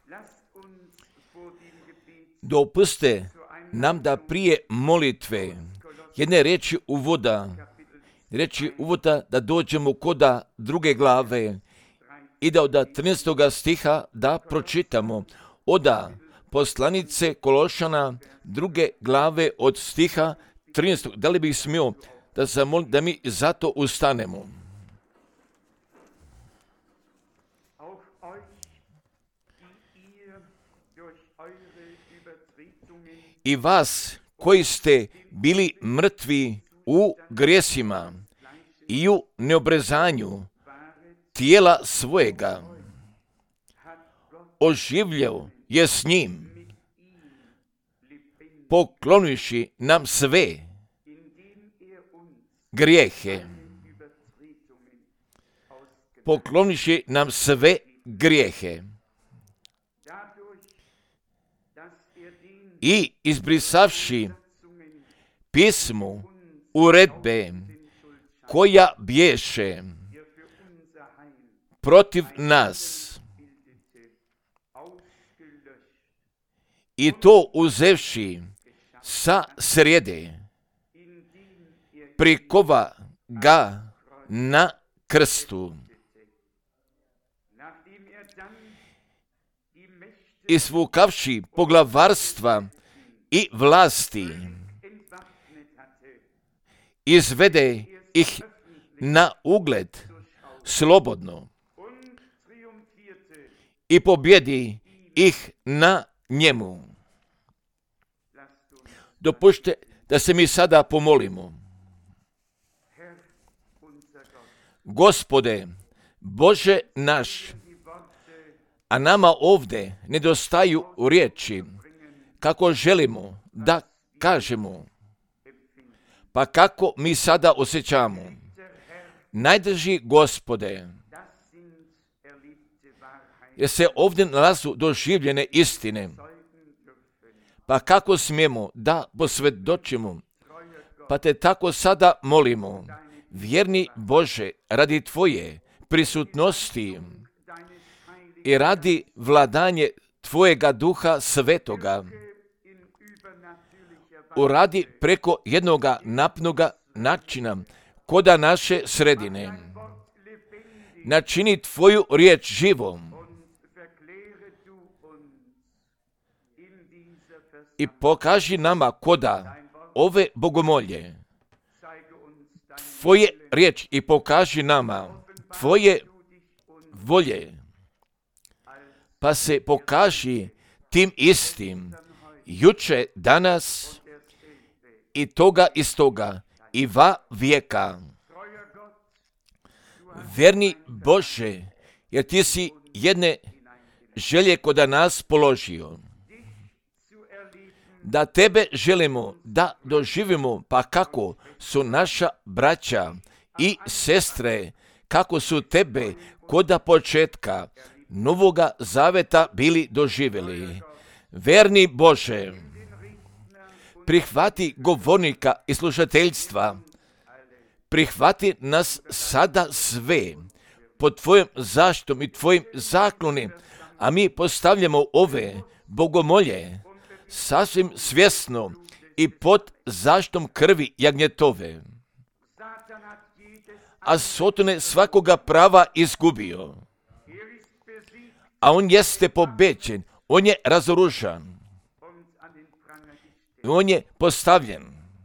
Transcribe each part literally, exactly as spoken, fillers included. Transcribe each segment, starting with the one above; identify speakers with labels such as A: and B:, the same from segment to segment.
A: Dopuste nam da prije molitve jedne riječi uvoda, riječi uvoda da dođemo koda druge glave i da od trinaestoga stiha da pročitamo oda poslanice Kološana druge glave od stiha trinaestog. Da li bih smio da zamolim da mi zato ustanemo? I vas koji ste bili mrtvi u grijesima i u neobrezanju tijela svojega, oživljao je s njim, poklonivši nam sve grijehe, poklonivši nam sve grijehe i izbrisavši pismu uredbe koja bješe protiv nas i to uzevši sa srijede, prikova ga na krstu. Izvukavši poglavarstva i vlasti, izvede ih na ugled slobodno i pobjedi ih na njemu. Dopušte da se mi sada pomolimo. Gospode, Bože naš, a nama ovdje nedostaju riječi kako želimo da kažemo, pa kako mi sada osjećamo. Najdrži Gospode, jer se ovdje nalazu doživljene istine, pa kako smijemo da posvjedočimo, pa te tako sada molimo, vjerni Bože, radi Tvoje prisutnosti i radi vladanje Tvojega Duha Svetoga, uradi preko jednoga napnoga načina koda naše sredine. Načini Tvoju riječ živom i pokaži nama koda ove bogomolje Tvoje riječ i pokaži nama Tvoje volje, pa se pokaži tim istim juče, danas i toga istoga i va vijeka. Vjerni Bože, jer Ti si jedne želje koda nas položio, da Tebe želimo da doživimo, pa kako su naša braća i sestre, kako su Tebe koda početka Novoga Zaveta bili doživjeli. Verni Bože, prihvati govornika i slušateljstva, prihvati nas sada sve pod Tvojom zaštitom i Tvojim zaklonom, a mi postavljamo ove bogomolje sasvim svjesno i pod zaštitom krvi jagnjetove. A Satan je svakoga prava izgubio, a on jeste pobeđen, on je razoružan, on je postavljen.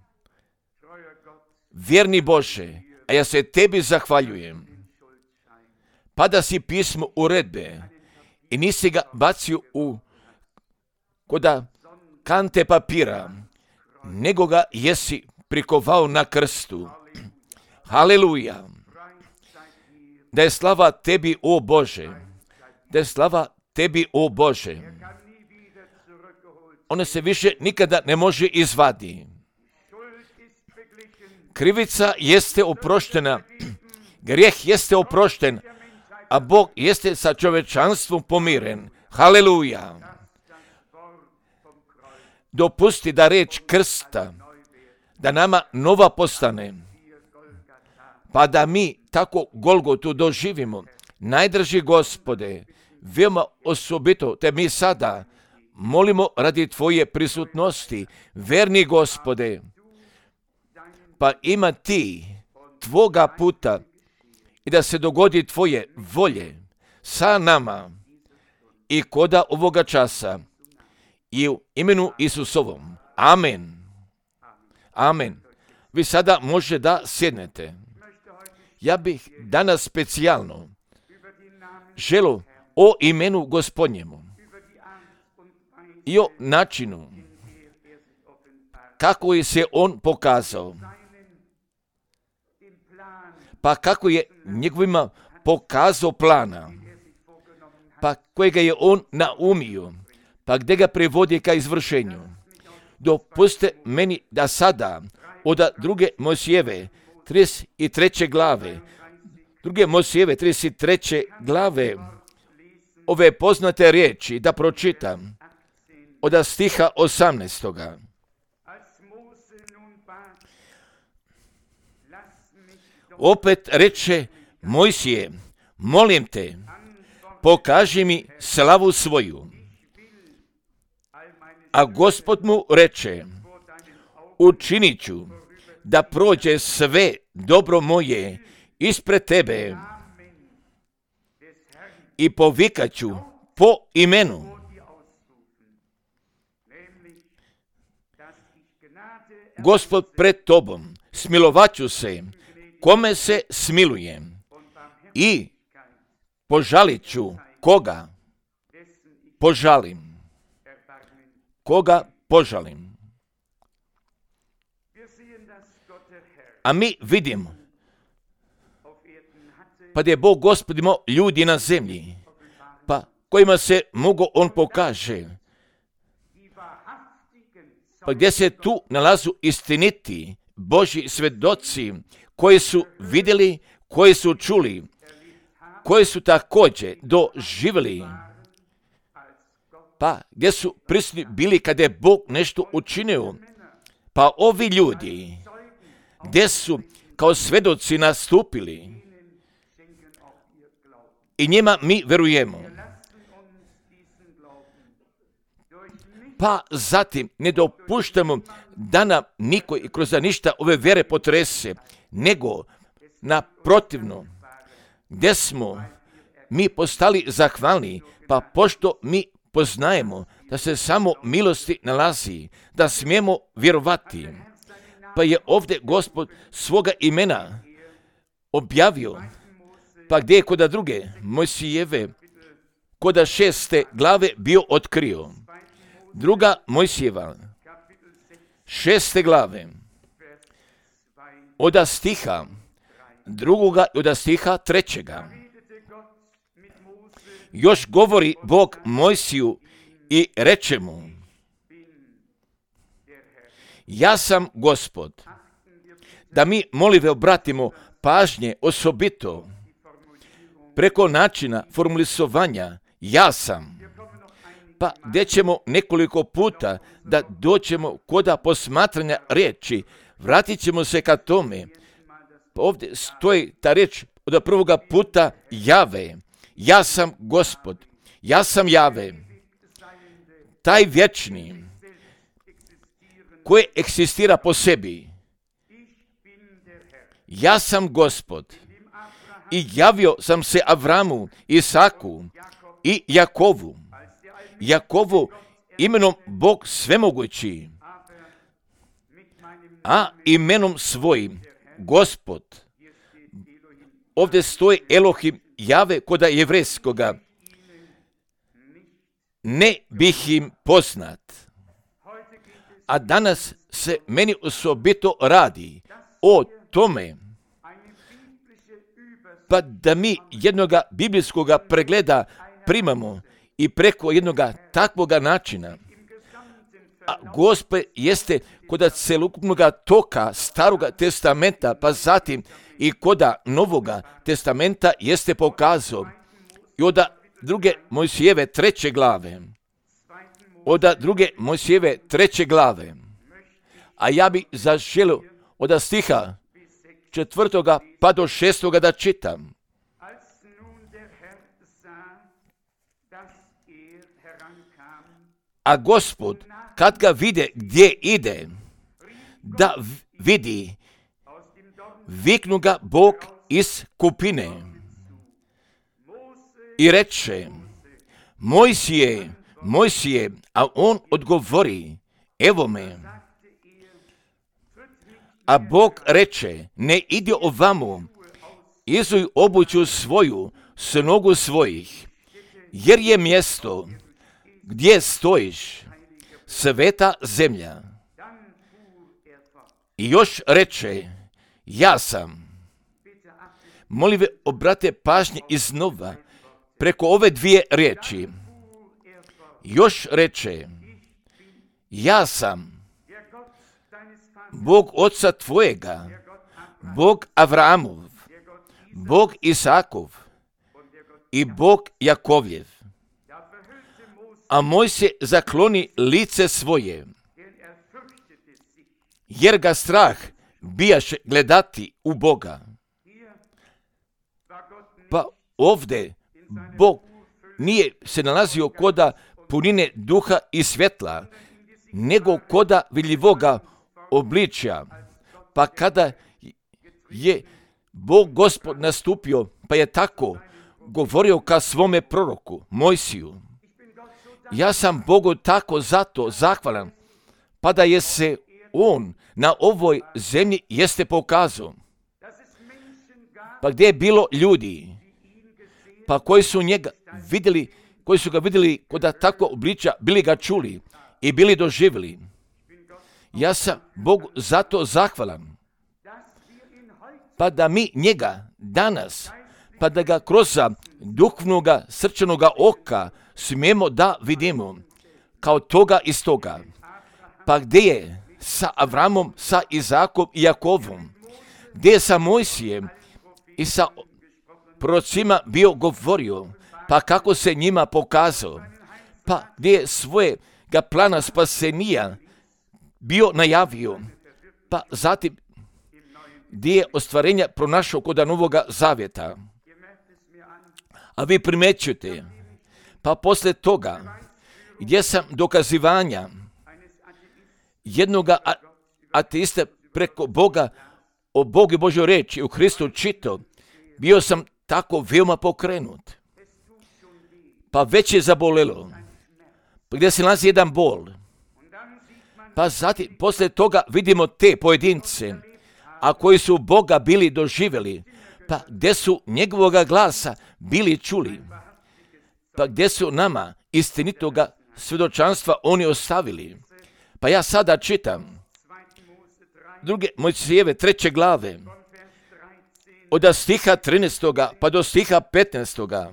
A: Vjerni Bože, a ja se Tebi zahvaljujem, pa da si pismo uredbe i nisi ga bacio u koda kante papira, nego ga jesi prikovao na krstu. Haleluja! Da je slava Tebi, o Bože, da je slava Tebi, o Bože. Ona se više nikada ne može izvadi. Krivica jeste oproštena, grijeh jeste oprošten, a Bog jeste sa čovečanstvom pomiren. Haleluja! Dopusti da reč krsta, da nama nova postane, pa da mi tako Golgotu doživimo. Najdrži Gospode, veoma osobito te mi sada molimo radi Tvoje prisutnosti, verni Gospode, pa ima Ti Tvoga puta i da se dogodi Tvoje volje sa nama i koda ovoga časa i u imenu Isusovom. Amen. Amen. Vi sada možete da sjednete. Ja bih danas specijalno želio o imenu Gospodnjemu i o načinu kako je se on pokazao, pa kako je njegovima pokazao plana, pa kojega je on naumio, pa gdje ga privodi ka izvršenju. Dopustite meni da sada od druge Mojsijeve trideset treće glave, druge Mojsijeve trideset treće glave, ove poznate riječi da pročitam od stiha osamnaestoga. Opet reče Mojsije, molim te, pokaži mi slavu svoju. A Gospod mu reče, učinit ću da prođe sve dobro moje ispred tebe i povikat ću po imenu. Gospod pred tobom, smilovat ću se, kome se smilujem, i požalit ću koga požalim. Koga požalim. A mi vidimo, pa da je Bog Gospod imao ljudi na zemlji, pa kojima se mogo on pokaže, pa gdje se tu nalazu istiniti Božji svedoci koji su vidjeli, koji su čuli, koji su također doživjeli, pa gdje su prisutni bili kada je Bog nešto učinio. Pa ovi ljudi, gdje su kao svedoci nastupili, i njima mi verujemo. Pa zatim ne dopuštamo da nam niko i kroz ništa ove vjere potrese, nego naprotivno, gdje smo mi postali zahvalni, pa pošto mi poznajemo da se samo milosti nalazi, da smijemo vjerovati, pa je ovdje Gospod svoga imena objavio, pa gdje je koda druge Mojsijeve, koda šeste glave bio otkrio. Druga Mojsijeva, šeste glave, od stiha drugoga i od stiha trećega. Još govori Bog Mojsiju i reče mu, ja sam Gospod. Da mi, molive, obratimo pažnje osobito preko načina formulisovanja ja sam, pa gdje ćemo nekoliko puta da doćemo koda posmatranja riječi, vratit ćemo se ka tome. Pa ovdje stoji ta riječ od prvoga puta Jave. Ja sam Gospod, ja sam Jave, taj vječni, koji eksistira po sebi. Ja sam Gospod i javio sam se Avramu, Isaku i Jakovu. Jakovu imenom Bog svemogući, a imenom svojim Gospod. Ovdje stoji Elohim Jave koda jevrejskoga. Ne bih im poznat. A danas se meni osobito radi o tome, pa da mi jednoga biblijskoga pregleda primamo i preko jednoga takvoga načina. A Gospod jeste koda celokupnoga toka Staroga testamenta, pa zatim i koda Novoga testamenta jeste pokazao. I od druge Mojsijeve treće glave, od druge Mojsijeve treće glave, a ja bi zaželio od stiha četvrtoga pa do šestoga da čitam. A Gospod, kad ga vide gdje ide, da vidi, viknu ga Bog iz kupine i reče, Mojsije, Mojsije, a on odgovori, evo me. A Bog reče, ne idi ovamo, izuj obuću svoju s nogu svojih, jer je mjesto gdje stojiš sveta zemlja. I još reče, ja sam. Molim ve, obrate pažnje iznova preko ove dvije riječi. Još reče, ja sam Bog oca tvojega, Bog Avramov, Bog Isakov i Bog Jakovljev. A Mojsije zakloni lice svoje, jer ga strah bijaše gledati u Boga. Pa ovdje Bog nije se nalazio koda punine duha i svjetla, nego koda vidljivoga obličja. Pa kada je Bog Gospod nastupio, pa je tako govorio ka svome proroku, Mojsiju. Ja sam Bogu tako zato zahvalan, pa da je se on na ovoj zemlji jeste pokazao. Pa gdje je bilo ljudi, pa koji su njega vidjeli, koji su ga vidjeli koda tako obličja, bili ga čuli i bili doživjeli. Ja sam Bogu zato zahvalan, pa da mi njega danas, pa da ga kroz duhovnoga srčanoga oka smijemo da vidimo kao toga iz toga. Pa gdje je sa Avramom, sa Izakom i Jakovom, gdje je sa Mojsijem i sa prorocima bio govorio, pa kako se njima pokazao, pa gdje je svojega plana spasenija bio najavio, pa zatim gdje je ostvarenja pronašao kod Novoga Zavjeta. A vi primećujete, pa poslije toga, gdje sam dokazivanja jednoga ateista preko Boga, o Bogu i Božoj reči u Hristu čito, bio sam tako veoma pokrenut. Pa već je zabolelo, pa gdje se nalazi jedan bol. Pa zatim, poslije toga vidimo te pojedince, a koji su Boga bili doživjeli, pa gdje su njegovoga glasa bili čuli, pa gdje su nama istinitoga svjedočanstva oni ostavili. Pa ja sada čitam druge Mojsijeve treće glave, od stiha trinaestoga pa do stiha petnaestoga.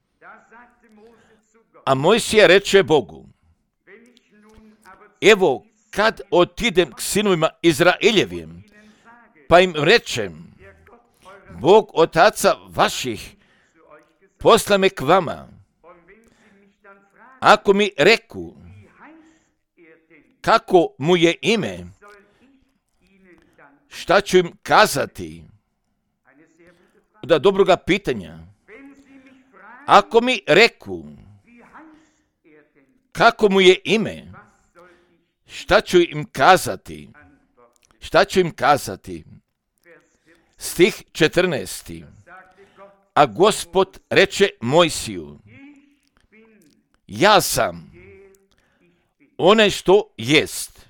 A: A Mojsije reče Bogu, evo kad otidem k sinovima Izraeljevim, pa im rečem, Bog otaca vaših posla me k vama. Ako mi reku, kako mu je ime, šta ću im kazati? Da dobroga pitanja. Ako mi reku, kako mu je ime, šta ću im kazati? Šta ću im kazati? Stih četrnaesti. A Gospod reče Mojsiju, ja sam onaj što jest.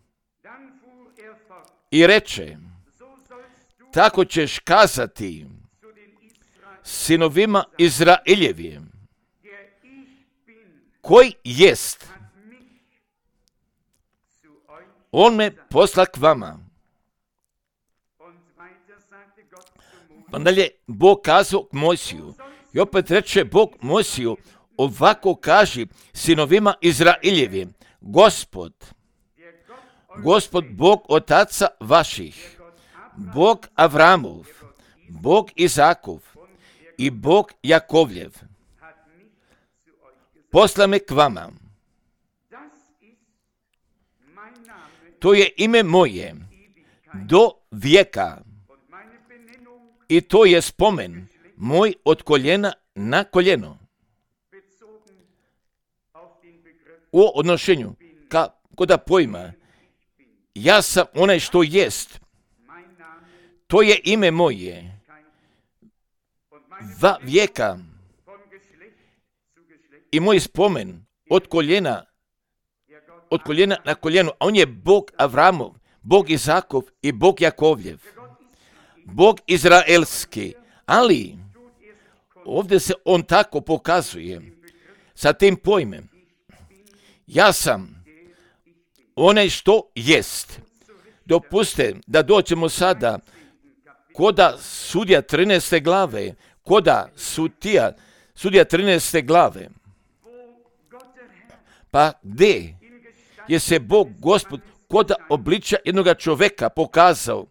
A: I reče, tako ćeš kazati sinovima Izraeljevim, koji jest, on me posla k vama. Pa dalje Bog kazao k Mojsiju, i opet reče Bog Mojsiju, ovako kaži sinovima Izraeljevim, Gospod, Gospod Bog otaca vaših, Bog Avramov, Bog Izakov i Bog Jakovljev, posla me k vama. To je ime moje do vijeka i to je spomen moj od koljena na koljeno. u odnošenju ka, koda pojma, ja sam onaj što jest, to je ime moje, va vijeka, i moj spomen od koljena, od koljena na koljenu, a on je Bog Avramov, Bog Izakov i Bog Jakovljev, Bog Izraelski, ali ovdje se on tako pokazuje sa tim pojmem. Ja sam onaj što jest. Dopustite da dođemo sada koda sudija trinaeste glave, koda sudija, sudija trinaeste glave. Pa gdje je se Bog Gospod koda obličja jednoga čovjeka pokazao?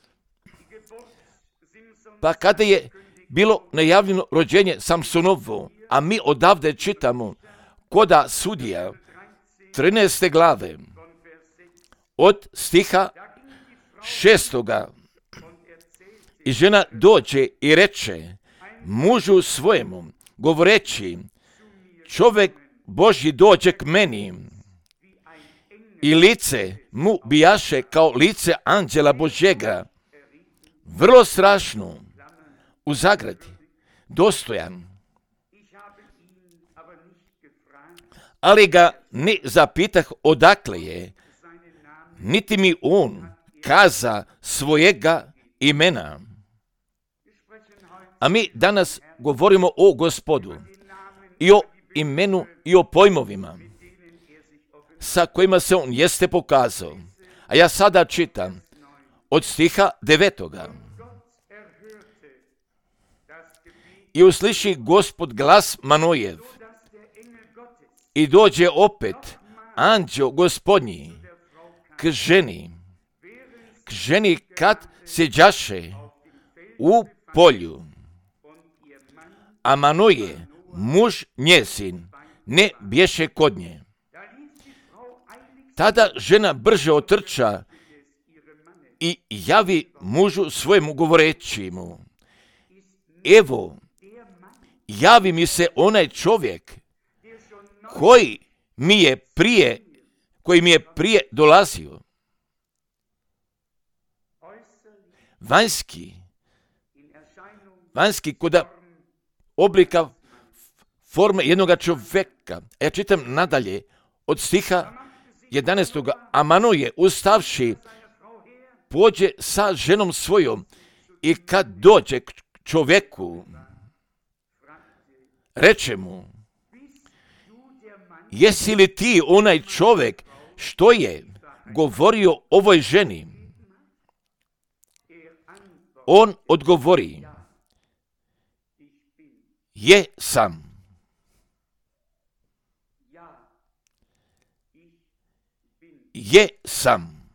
A: Pa kada je bilo najavljeno rođenje Samsonovo, a mi odavde čitamo koda sudija trinaeste glave od stiha šestoga. I žena dođe i reče mužu svojemu, govoreći, čovjek Božji dođe k meni i lice mu bijaše kao lice anđela Božjega, vrlo strašno, u zagradi, dostojan. Ali ga ne zapitah odakle je, niti mi on kaza svojega imena. A mi danas govorimo o Gospodu i o imenu i o pojmovima sa kojima se on jeste pokazao. A ja sada čitam od stiha devetoga. I usliši Gospod glas Manojev i dođe opet anđeo Gospodnji k ženi, k ženi kad sjeđaše u polju. A Manoje, muž njezin, ne bješe kod nje. Tada žena brže otrča i javi mužu svojemu govoreći mu, evo, javi mi se onaj čovjek koji mi je prije, koji mi je prije dolazio. Vanjski, vanjski koda oblika forme jednoga čovjeka. Ja čitam nadalje od stiha jedanaestoga. A Manoje, ustavši, pođe sa ženom svojom i kad dođe k čovjeku, reče mu, jesi li ti onaj čovjek što je govorio ovoj ženi? On odgovori, je sam. Je sam.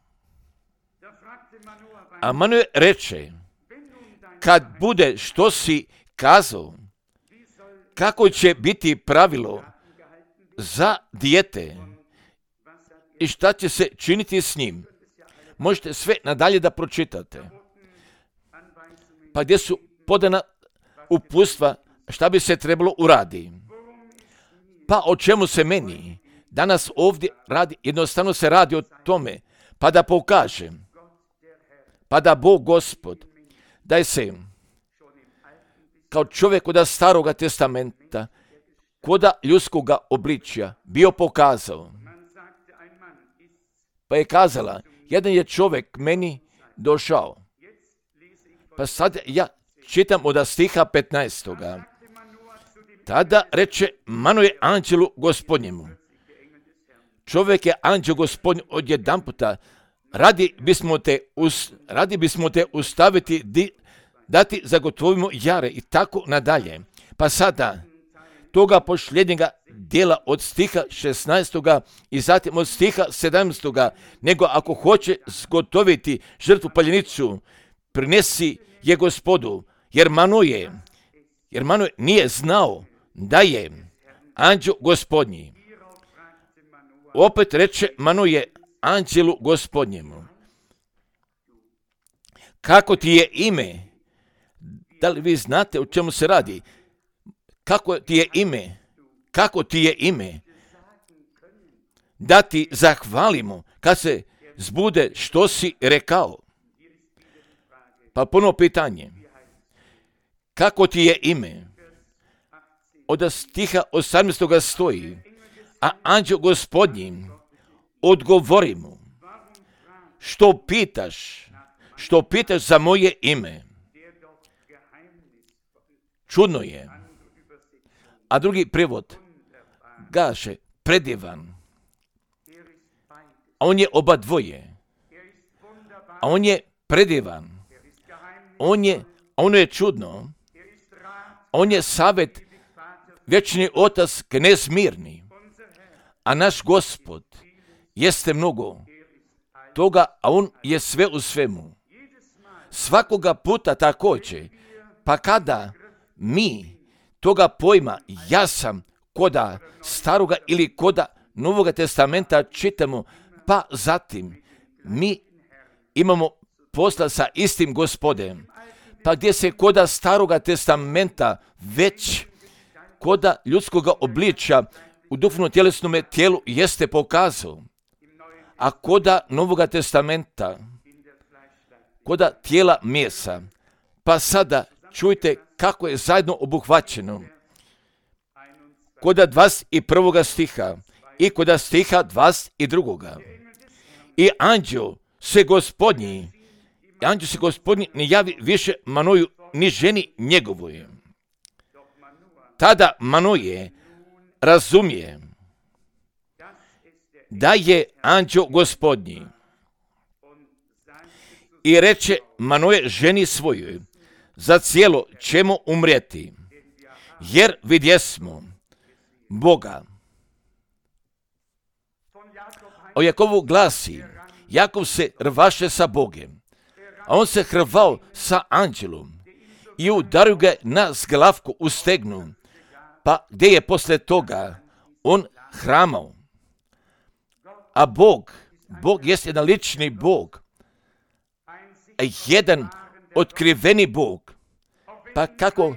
A: A Manoje reče, kad bude što si kazao, kako će biti pravilo za dijete i šta će se činiti s njim? Možete sve nadalje da pročitate. Pa gdje su podana uputstva šta bi se trebalo uraditi? Pa o čemu se meni danas ovdje radi? Jednostavno se radi o tome, pa da pokažem, pa da Bog Gospod, da je se kao čovjek od staroga testamenta, koda ljudskoga obličja bio pokazao. Pa je kazala, jedan je čovjek meni došao. Pa sad ja čitam od stiha petnaestoga. Tada reče Manoje anđelu Gospodnjemu. Čovjek je anđel Gospodnji odjedanputa, radi bismo te, us, radi bismo te ustaviti, di, da ti zagotovimo jare i tako nadalje. Pa sada, toga posljednjega dijela od stiha šesnaestoga i zatim od stiha sedamnaestoga, nego ako hoće zgotoviti žrtvu paljenicu, prinesi je Gospodu, jer Manoje, jer Manoje nije znao da je anđel Gospodnji. Opet reče Manoje anđelu Gospodnjemu, kako ti je ime? Da li vi znate o čemu se radi? Kako ti je ime? Kako ti je ime? da ti zahvalimo kad se zbude što si rekao. Pa puno pitanje. Kako ti je ime? Od stiha osamnaestoga stoji, a anđeo gospodnji odgovori mu, što pitaš, što pitaš za moje ime? Čudno je. A drugi prevod kaže, predivan. A on je oba dvoje. A on je predivan. On je, ono je čudno. On je savjet, vječni otac, knez mirni. A naš Gospod jeste mnogo toga, a on je sve u svemu. Svakoga puta također, pa kada mi toga pojma, ja sam koda staroga ili koda Novoga testamenta čitamo, pa zatim mi imamo posla sa istim Gospodem. Pa gdje se koda staroga testamenta već koda ljudskoga obličja u duhovno tjelesnome tijelu jeste pokazao, a koda Novoga testamenta, koda tijela mjesa, pa sada čujte kako je zajedno obuhvaćeno. Koda dvadeset prvog stiha i koda stiha dvadeset drugog. I anđeo se gospodnji, anđeo se gospodnji ne javi više Manoju ni ženi njegovoj. Tada Manoje razumije da je anđeo gospodnji i reče Manoje ženi svojoj, za cijelo ćemo umrijeti, jer vidjesmo Boga. O Jakovu glasi, Jakov se rvaše sa Bogem, a on se hrvao sa anđelom i udario ga na zglavku u stegnu, pa gdje je posle toga on hramao. A Bog, Bog jest jedan lični Bog, a jedan otkriveni Bog. Pa kako,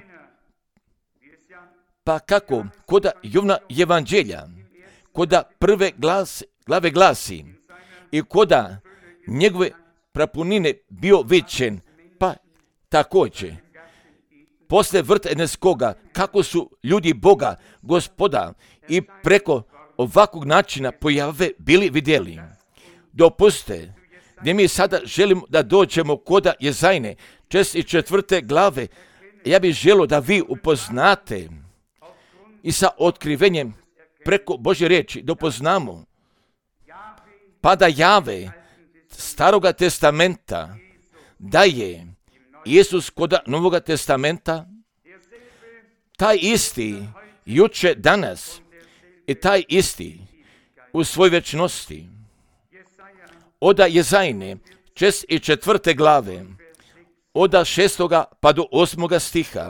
A: pa kako, koda Jovna evanđelja, koda prve glas, glave glasi i koda njegove prapunine bio viđen, pa također, posle vrta Edenskoga, kako su ljudi Boga, Gospoda, i preko ovakvog načina pojave bili vidjeli. Dopustite, gdje mi sada želimo da dođemo koda Jezajne, šezdeset i četvrte glave, ja bih želio da vi upoznate i sa otkrivenjem preko Božje riječi dopoznamo, pa da jave staroga testamenta, da je Isus koda Novoga testamenta, taj isti juče, danas i taj isti u svoj večnosti. Oda Jezajne, šezdeset i četvrte glave, oda šestoga pa do osmoga stiha.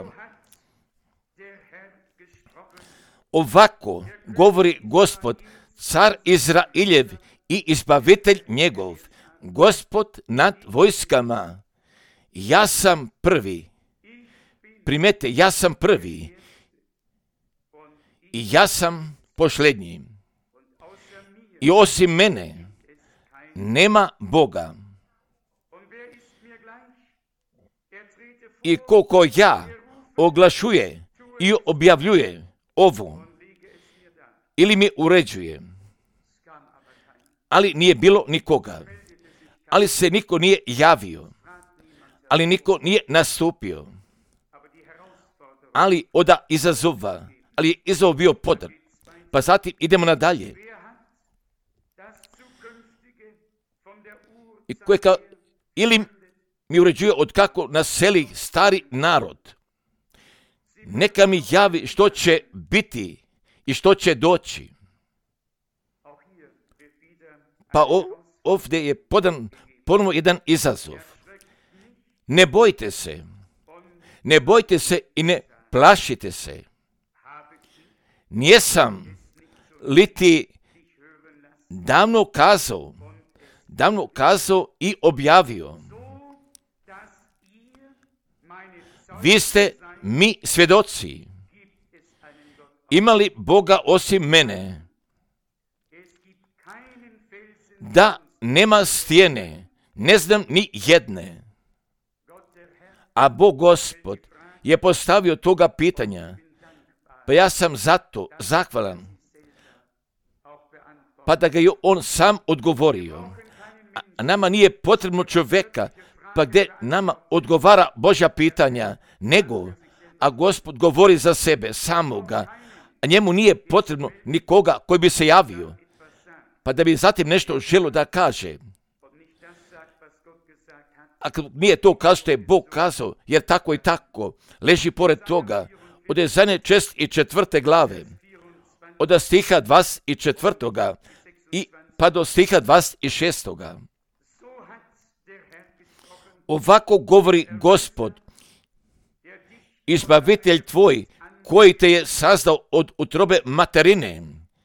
A: Ovako govori Gospod, car Izrailjev i izbavitelj njegov, Gospod nad vojskama. Ja sam prvi. Primete, ja sam prvi i ja sam posljednji. I osim mene nema Boga. I koliko ja oglašuje i objavljuje ovo, ili mi uređuje, ali nije bilo nikoga, ali se niko nije javio, ali niko nije nastupio, ali oda izazova, ali je izazov bio podar. Pa zatim idemo nadalje. I koje kao, ili mi uređuje od kako naseli stari narod. Neka mi javi što će biti i što će doći. Pa ovdje je podan ponovno jedan izazov. Ne bojte se. Ne bojte se i ne plašite se. Nijesam li ti davno kazao, davno kazao i objavio. Vi ste mi svjedoci. Ima li Boga osim mene? da nema stijene, ne znam ni jedne. A Bog Gospod je postavio toga pitanja, pa ja sam zato zahvalan, pa da ga je on sam odgovorio. A nama nije potrebno čovjeka, pa gdje nama odgovara Božja pitanja, nego, a Gospod govori za sebe, samoga, a njemu nije potrebno nikoga koji bi se javio, pa da bi zatim nešto želio da kaže. Ako nije to kao što je Bog kazao, jer tako i tako leži pored toga, od Ezajne šest i četvrte glave, od stiha dvadeset četvrtoga i pa do stiha dvadeset šestoga. Ovako govori Gospod, izbavitelj tvoj, koji te je sazdao od utrobe materine.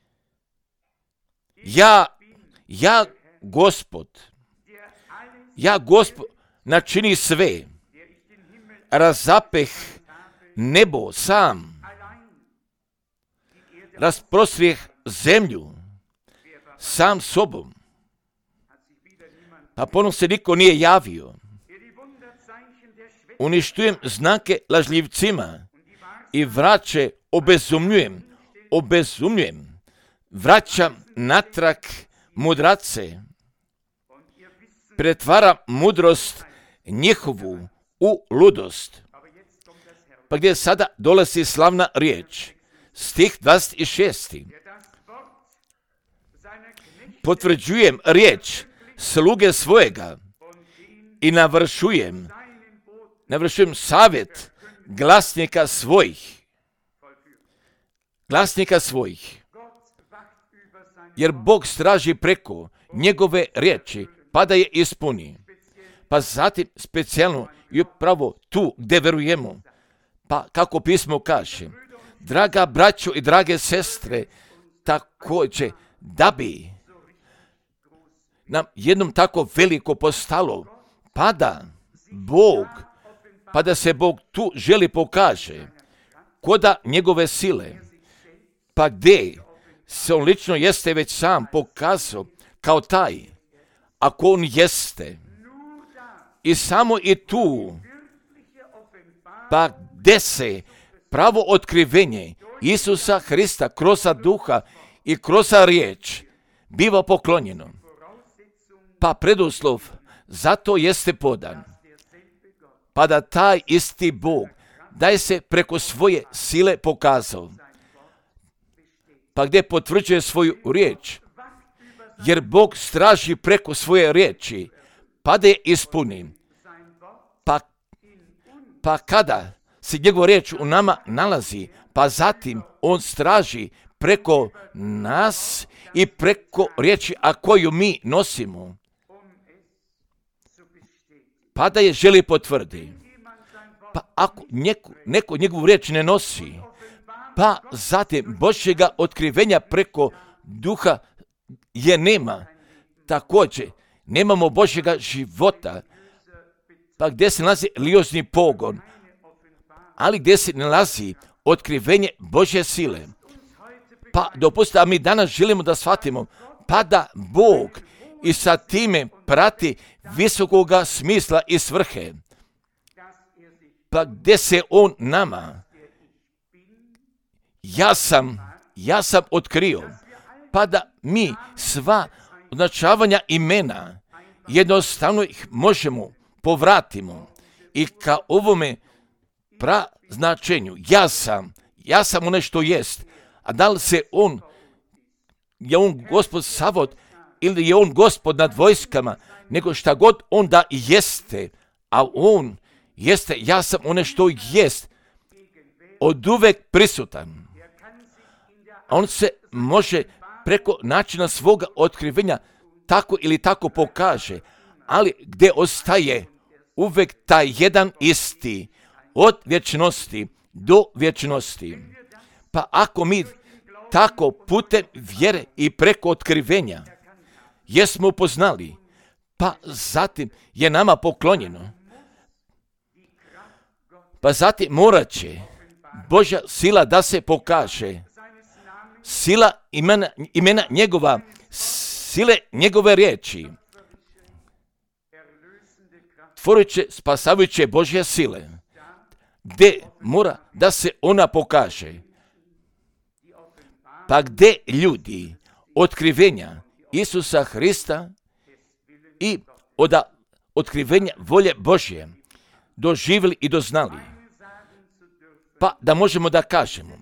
A: Ja, ja, Gospod, ja, Gospod, načini sve, razapeh nebo sam, rasprostrijeh zemlju, sam sobom. Pa ponovno se niko nije javio. Uništujem znake lažljivcima i vraće obezumljujem, obezumljujem, vraćam natrag mudrace, pretvara mudrost njihovu u ludost. Pa gdje sada dolazi slavna riječ, stih dvadeset šest. Potvrđujem riječ sluge svojega i navršujem, navršujem savjet glasnika svojih, glasnika svojih, jer Bog straži preko njegove riječi, pa da je ispuni. Pa zatim specijalno i upravo tu gdje verujemo, pa kako pismo kaže, draga braćo i drage sestre, također da bi nam jednom tako veliko postalo, pa da Bog, pa da se Bog tu želi pokaže, koda njegove sile, pa gdje se on lično jeste već sam pokazao kao taj, ako on jeste, i samo i tu, pa gdje se pravo otkrivenje Isusa Hrista kroz duha i kroz riječ biva poklonjeno. Pa preduslov zato jeste podan, pa da taj isti Bog da je se preko svoje sile pokazao, pa gdje potvrđuje svoju riječ, jer Bog straži preko svoje riječi, pa da je ispuni. Pa, pa kada se njegova riječ u nama nalazi, pa zatim on straži preko nas i preko riječi, a koju mi nosimo, pa da je želi potvrdi. Pa ako neko, neko njegovu riječ ne nosi, pa zatim Božjega otkrivenja preko duha je nema, također nemamo Božjega života, pa gdje se nalazi liozni pogon, ali gdje se nalazi otkrivenje Božje sile. Pa dopustite, a mi danas želimo da shvatimo, pa da Bog i sa time prati visokoga smisla i svrhe, pa gdje se on nama, ja sam, ja sam otkrio, pa da mi sva označavanja imena jednostavno ih možemo povratimo i ka ovome praznačenju, ja sam, ja sam ono što jest, a da li se on, je on Gospod Savod ili je on Gospod nad vojskama, nego šta god on da jeste, a on jeste, ja sam ono što jest, od uvek prisutan. On se može preko načina svoga otkrivenja tako ili tako pokaže, ali gdje ostaje uvek taj jedan isti, od vječnosti do vječnosti. Pa ako mi tako putem vjere i preko otkrivenja jesmo upoznali, pa zatim je nama poklonjeno, pa zatim morat će Božja sila da se pokaže, sila imena, imena njegova sile njegove riječi, tvoreće spasavajuće Božje sile, gdje mora da se ona pokaže. Pa gdje ljudi otkrivenja Isusa Hrista i od otkrivenja volje Božje doživjeli i doznali, pa da možemo da kažemo,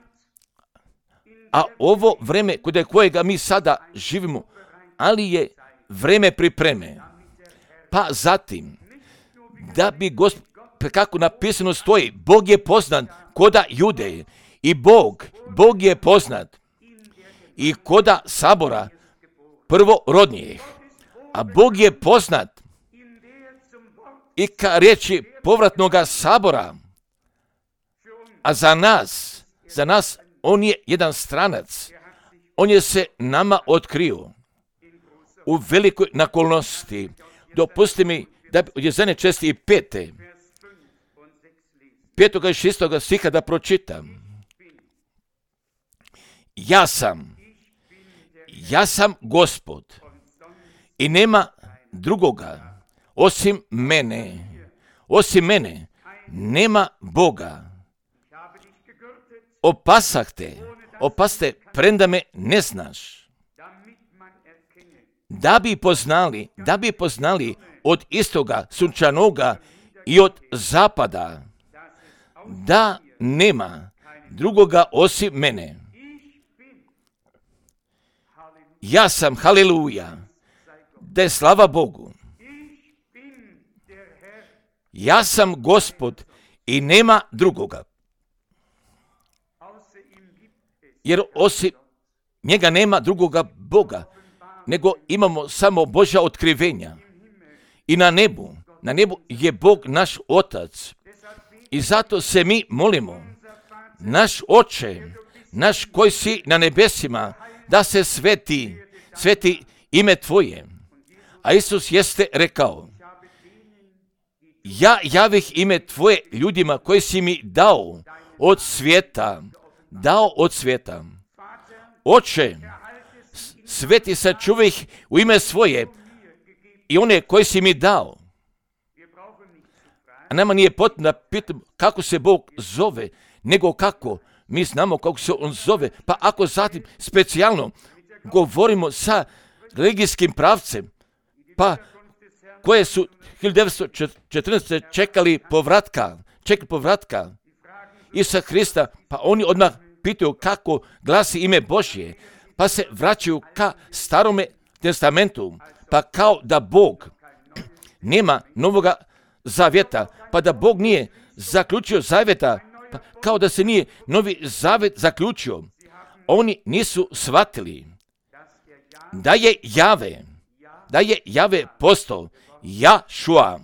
A: a ovo vreme kod kojega mi sada živimo, ali je vreme pripreme, pa zatim, da bi Gospod, kako napisano stoji, Bog je poznat koda Judeje i Bog, Bog je poznat i koda sabora prvorodnijih, a Bog je poznat i ka riječi povratnoga sabora, a za nas, za nas on je jedan stranac, on je se nama otkrio u velikoj nakolnosti. Dopusti mi da bi od Jezanje česti i pete, petoga i šestoga stiha da pročitam. Ja sam, ja sam Gospod i nema drugoga osim mene, osim mene nema Boga. Opasah te, opaste, premda me ne znaš, da bi poznali, da bi poznali od istoga sunčanoga i od zapada, da nema drugoga osim mene. Ja sam, haleluja, da je slava Bogu. Ja sam Gospod i nema drugoga. Jer osim njega nema drugoga Boga, nego imamo samo Božja otkrivenja. I na nebu, na nebu je Bog naš Otac. I zato se mi molimo, naš Oče, naš koji si na nebesima, da se sveti, sveti ime Tvoje. A Isus jeste rekao, ja javih ime Tvoje ljudima koji si mi dao od svijeta, dao od svijeta. Oče, sveti sačuvaj ih u ime svoje i one koji si mi dao. A nama nije potrebno da pitamo kako se Bog zove, nego kako. Mi znamo kako se on zove, pa ako zatim specijalno govorimo sa religijskim pravcem, pa koje su hiljadu devetsto četrnaeste. čekali povratka, čekali povratka Isusa Hrista, pa oni odmah pitaju kako glasi ime Božje, pa se vraćaju ka starome testamentu, pa kao da Bog nema novoga zavjeta, pa da Bog nije zaključio zavjeta, pa kao da se nije novi zavjet zaključio. Oni nisu shvatili da je Jave, da je Jave postao Jašua,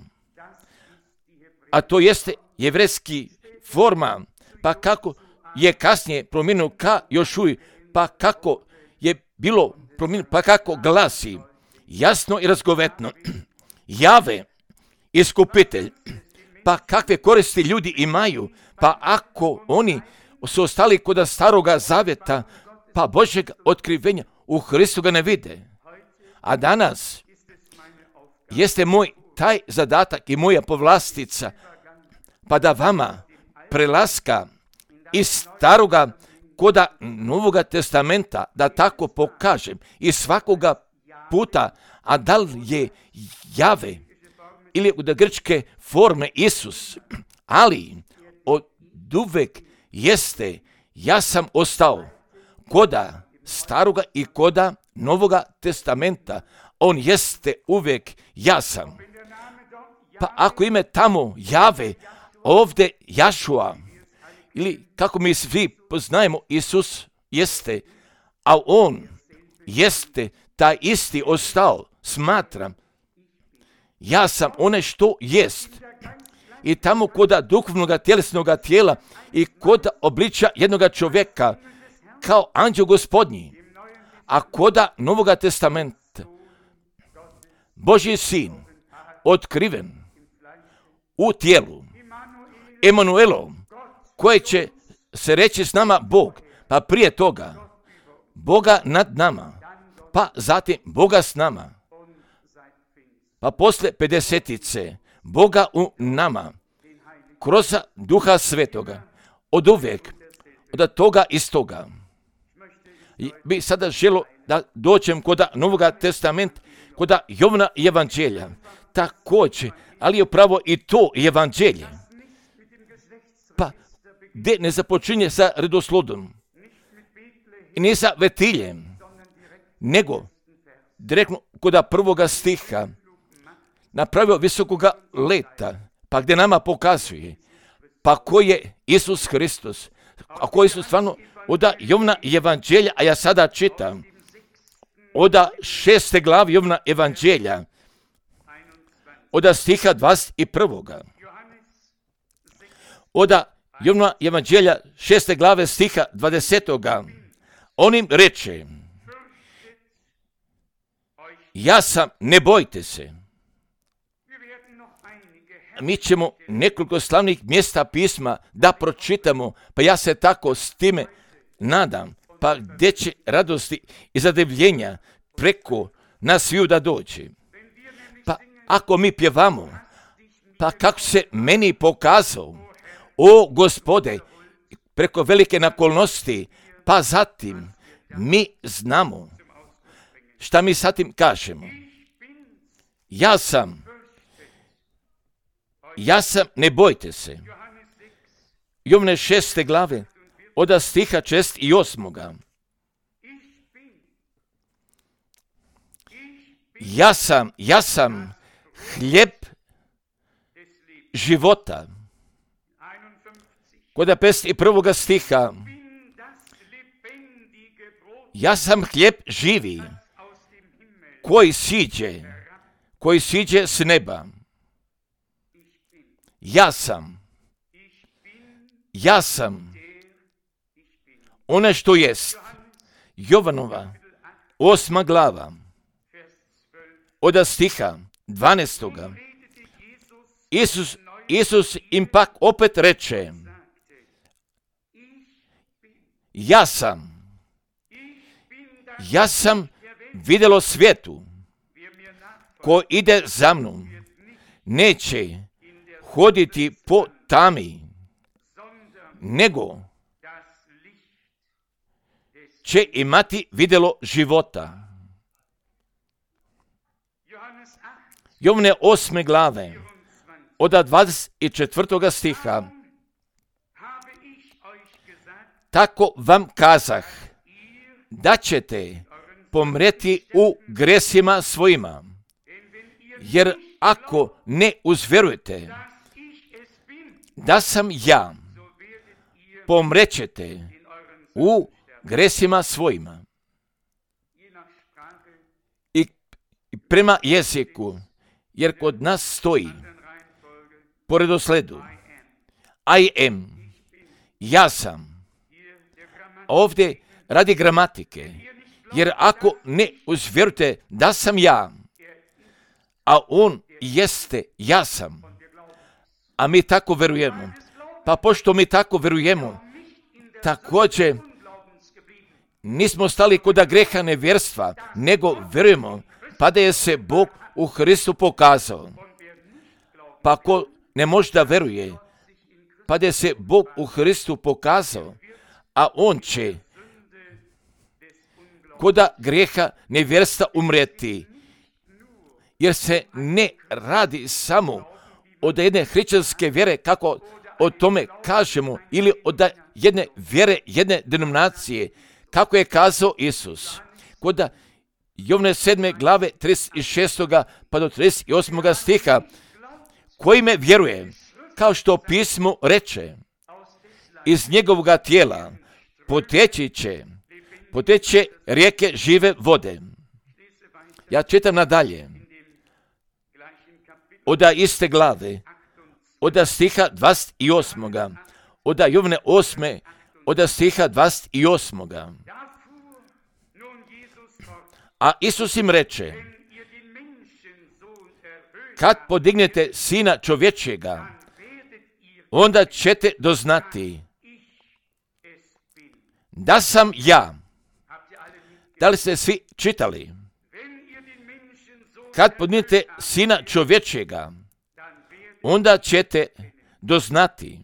A: a to jeste jevrejski forma, pa kako je kasnije promijenio ka Jošuji, pa kako je bilo promijenio, pa kako glasi jasno i razgovetno Jave, iskupitelj. Pa kakve koristi ljudi imaju, pa ako oni su ostali kod staroga zavjeta, pa Božjeg otkrivenja u Hristu ga ne vide. A danas jeste moj taj zadatak i moja povlastica, pa da vama prelaska iz staroga koda Novoga testamenta, da tako pokažem, i svakoga puta, a da li je Jave ili od grčke forme Isus, ali od uvek jeste, ja sam ostao koda staroga i koda Novoga testamenta, on jeste uvek ja sam. Pa ako ime tamo Jave, ovdje Jašua, ili kako mi svi poznajemo, Isus jeste, a on jeste taj isti ostao, smatram, ja sam one što jest. I tamo koda duhovnoga tjelesnoga tijela i koda obliča jednoga čovjeka kao anđeo gospodnji, a koda Novoga testamenta Božji sin otkriven u tijelu Emanuelo, koje će se reći s nama Bog, pa prije toga Boga nad nama, pa zatim Boga s nama, pa posle pedesetice Boga u nama, kroz Duha Svetoga, od uvijek, od toga istoga. I bi sada želo da dođem kod Novog testamenta, kod Jovana evanđelja, također, ali je upravo i to evanđelje. Pa, gdje ne započinje sa redoslodom, i ne sa vetiljem, nego direktno kod prvoga stiha napravio visokoga leta, pa gdje nama pokazuje, pa ko je Isus Hristos, a koji su stvarno od Jovana evanđelja, a ja sada čitam, od šeste glavi Jovana evanđelja, od stiha dvadeset prvoga. Od Jovana evanđelja šeste glave stiha dvadesetoga. On im reče, ja sam, ne bojte se. Mi ćemo nekoliko slavnih mjesta pisma da pročitamo, pa ja se tako s time nadam, pa gdje će radosti i zadivljenja preko nas sviju da dođe. Pa ako mi pjevamo, pa kako se meni pokazao, o Gospode, preko velike nakolnosti, pa zatim mi znamo šta mi sa tim kažemo. Ja sam, ja sam, ne bojte se. Jovane šeste glave, od stiha šest i osmoga. Ja sam, ja sam hljeb života. Kod pedeset prvoga stiha. Ja sam hljeb živi, koji siđe, koji siđe s neba. Ja sam, ja sam, ono što jest. Jovanova, osma glava, od stiha dvanaestoga. Isus, Isus im pak opet reče, ja sam, ja sam vidjelo svijetu, ko ide za mnom, neće hoditi po tami, nego će imati vidjelo života. Jovane osme glave, od dvadeset četvrtoga stiha. Tako vam kazah, da ćete pomreti u gresima svojima, jer ako ne uzverujete da sam ja, pomrećete u gresima svojima. I prema jeziku, jer kod nas stoji po redosledu I am, ja sam. Ovdje radi gramatike, jer ako ne uzvjerujete da sam ja, a on jeste ja sam, a mi tako verujemo, pa pošto mi tako verujemo, također nismo stali kod greha nevjerstva, nego verujemo, pa da je se Bog u Hristu pokazao. Pa ko ne može da veruje, pa da je se Bog u Hristu pokazao, a on će kod greha nevjerstva umreti, jer se ne radi samo od jedne hrišćanske vjere, kako o tome kažemo, ili od jedne vjere, jedne denominacije, kako je kazao Isus. Kod Jovane sedme glave trideset šestog pa do trideset osmog stiha, koji me vjeruje, kao što pismo reče, iz njegovoga tijela poteći će, poteće rijeke žive vode. Ja čitam nadalje, od iste glave, od stiha dvadeset osmog od Jovane osme, od stiha dvadeset osmog A Isus im reče, kad podignete Sina čovječjega, onda ćete doznati da sam ja. Da li ste svi čitali? Kad podnijete Sina čovječega, onda ćete doznati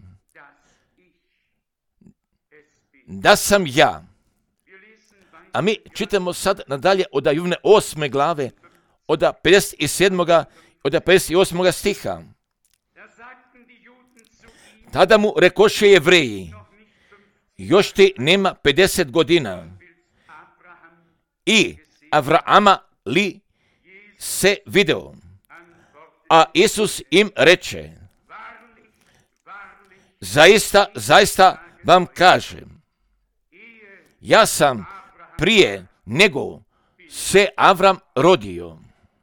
A: da sam ja. A mi čitamo sad nadalje od Jovne osme glave, od pedeset sedmog od pedeset osmog stiha. Tada mu rekoše Jevreji, još ti nema pedeset godina i Avrama li se video? A Isus im reče, zaista, zaista vam kažem, ja sam prije nego se Avram rodio.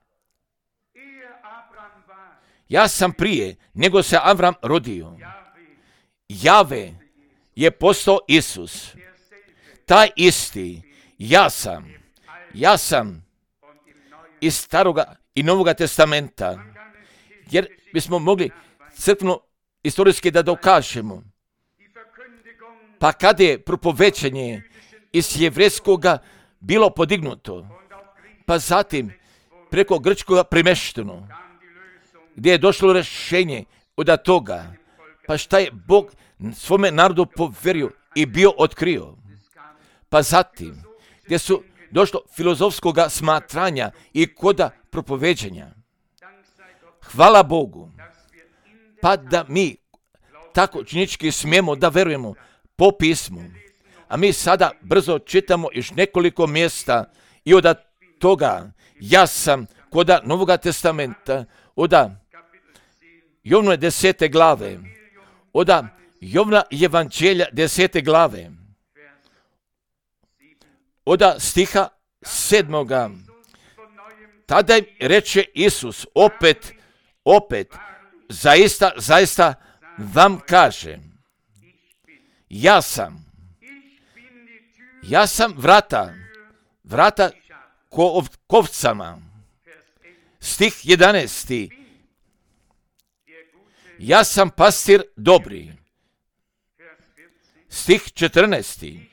A: Ja sam prije nego se Avram rodio. Jave je postao Isus. Taj isti, ja sam. Ja sam iz Staroga i Novoga testamenta. Jer bismo mogli crkveno istorijski da dokažemo. Pa kada je propovećanje iz jevrejskoga bilo podignuto, pa zatim preko grčkoga premešteno, gdje je došlo rješenje od toga, pa šta je Bog svome narodu poverio i bio otkrio. Pa zatim, gdje su došlo filozofskog smatranja i koda propoveđenja. Hvala Bogu, pa da mi tako činički smijemo da verujemo po pismu. A mi sada brzo čitamo još nekoliko mjesta i od toga ja sam koda Novoga testamenta, od Jovne desete glave, od Jovna evanđelja desete glave, od stiha sedmoga. Tada im reče Isus, opet, opet, zaista, zaista vam kažem, ja sam, ja sam vrata, vrata ko kovcama. Stih jedanesti. Ja sam pastir dobri. Stih četrnaesti.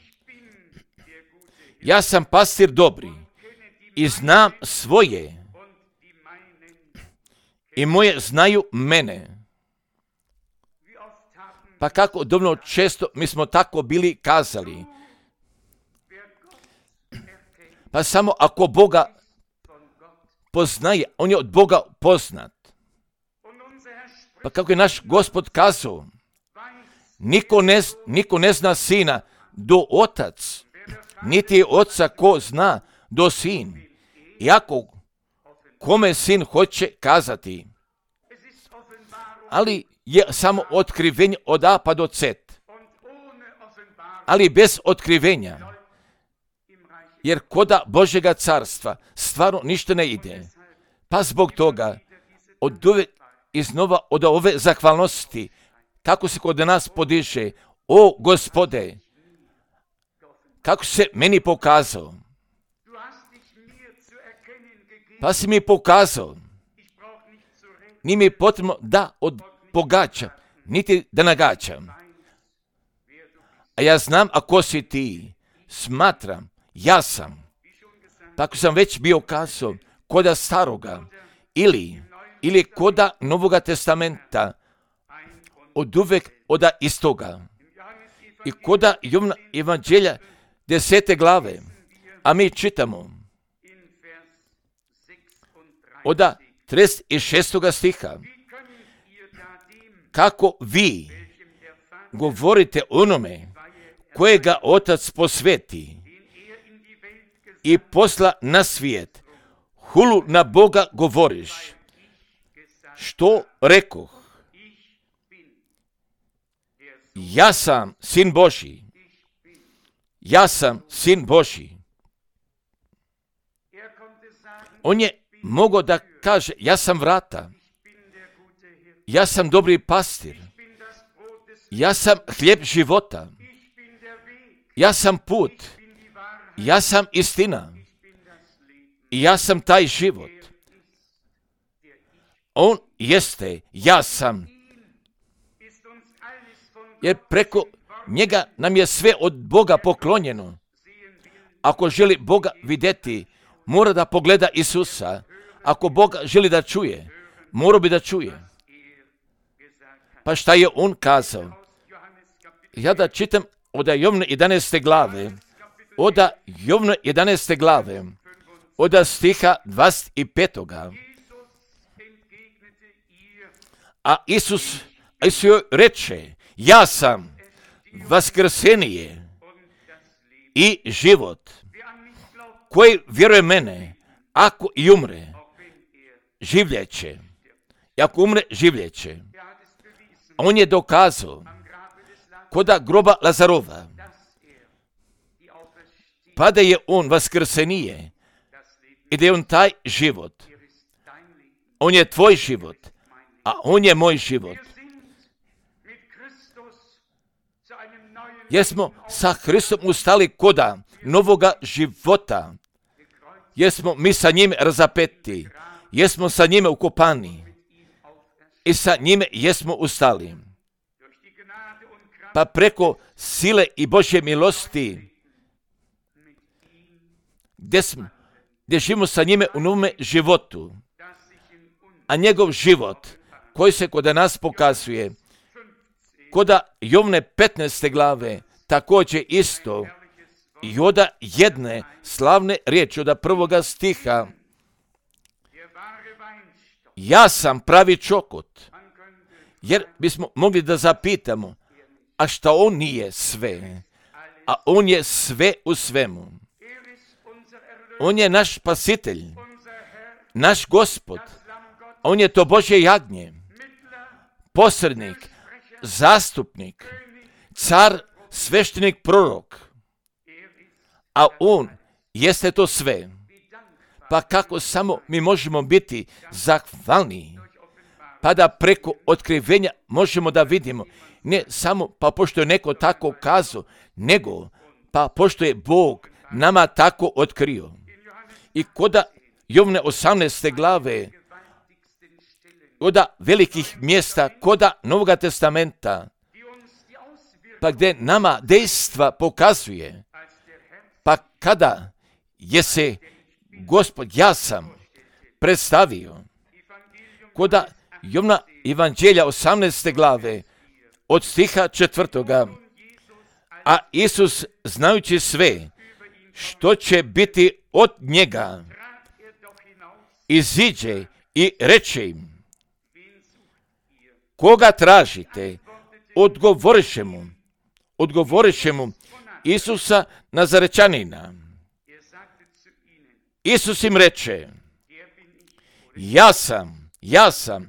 A: Ja sam pastir dobri i znam svoje i moje znaju mene. Pa kako dovoljno često mi smo tako bili kazali. Pa samo ako Boga poznaje, on je od Boga poznat. Pa kako je naš Gospod kazao, niko ne, niko ne zna sina do otac, niti je oca ko zna do sin. Iako kome sin hoće kazati. Ali je samo otkrivenje od A pa do Z. Ali bez otkrivenja. Jer koda Božjega carstva stvarno ništa ne ide. Pa zbog toga, od ove, iznova od ove zahvalnosti, kako se kod nas podiže, o Gospode, kako se meni pokazao. Pa si mi pokazao, nije mi potrebno da od pogačam, niti da nagačam. A ja znam ako si ti, smatram, ja sam. Pa ako sam već bio kazao, koda staroga, ili, ili koda Novoga testamenta, od uvek oda istoga. I koda Jovna evanđelja desete glave, a mi čitamo od trideset šestog stiha, kako vi govorite onome kojega Otac posveti i posla na svijet, hulu na Boga govoriš. Što rekoh? Ja sam sin Božji. Ja sam sin Božji. On je mogao da kaže, ja sam vrata. Ja sam dobri pastir. Ja sam hljeb života. Ja sam put. Ja sam istina. I ja sam taj život. On jeste, ja sam. Jer preko njega nam je sve od Boga poklonjeno. ako želi Boga vidjeti, mora da pogleda Isusa. Ako Boga želi da čuje, mora bi da čuje. Pa šta je on kazao? Ja da čitam od Jovne jedanaeste glave, od Jovne jedanaeste glave, od stiha dvadeset pet. A Isus, Isus joj reče, ja sam vaskrsenije i život. Koji vjeruje mene, ako i umre, življeće. I ako umre, življeće. On je dokazao kod groba Lazarova, pa da je on vaskrsenije i da je on taj život. On je tvoj život, a on je moj život. Jesmo sa Hristom ustali koda novoga života. Jesmo mi sa njime razapeti. Jesmo sa njime ukopani. I sa njime jesmo ustali. Pa preko sile i Božje milosti, gdje smo, gdje živimo sa njime u novome životu, a njegov život koji se kod nas pokazuje, kod Jovne petnaeste glave, također isto, i od jedne slavne riječi, od prvoga stiha, ja sam pravi čokot, jer bismo mogli da zapitamo, a šta on nije sve, a on je sve u svemu. On je naš spasitelj, naš Gospod, on je to Božje jagnje, posrednik, zastupnik, car, sveštenik, prorok, a on jeste to sve. Pa kako samo mi možemo biti zahvalni, pa da preko otkrivenja možemo da vidimo, ne samo pa pošto je neko tako kazao, nego pa pošto je Bog nama tako otkrio. I kod Jovne osamnaeste glave, kod velikih mjesta, kod Novoga testamenta, pa gdje nama dejstva pokazuje, pa kada je se Gospod, ja sam, predstavio, kod Jovna evanđelja osamnaeste glave, od stiha četvrtoga, a Isus, znajući sve, što će biti od njega, iziđe i reče im, koga tražite, odgovoriše mu, odgovoriše mu Isusa Nazarečanina. Isus im reče, ja sam, ja sam,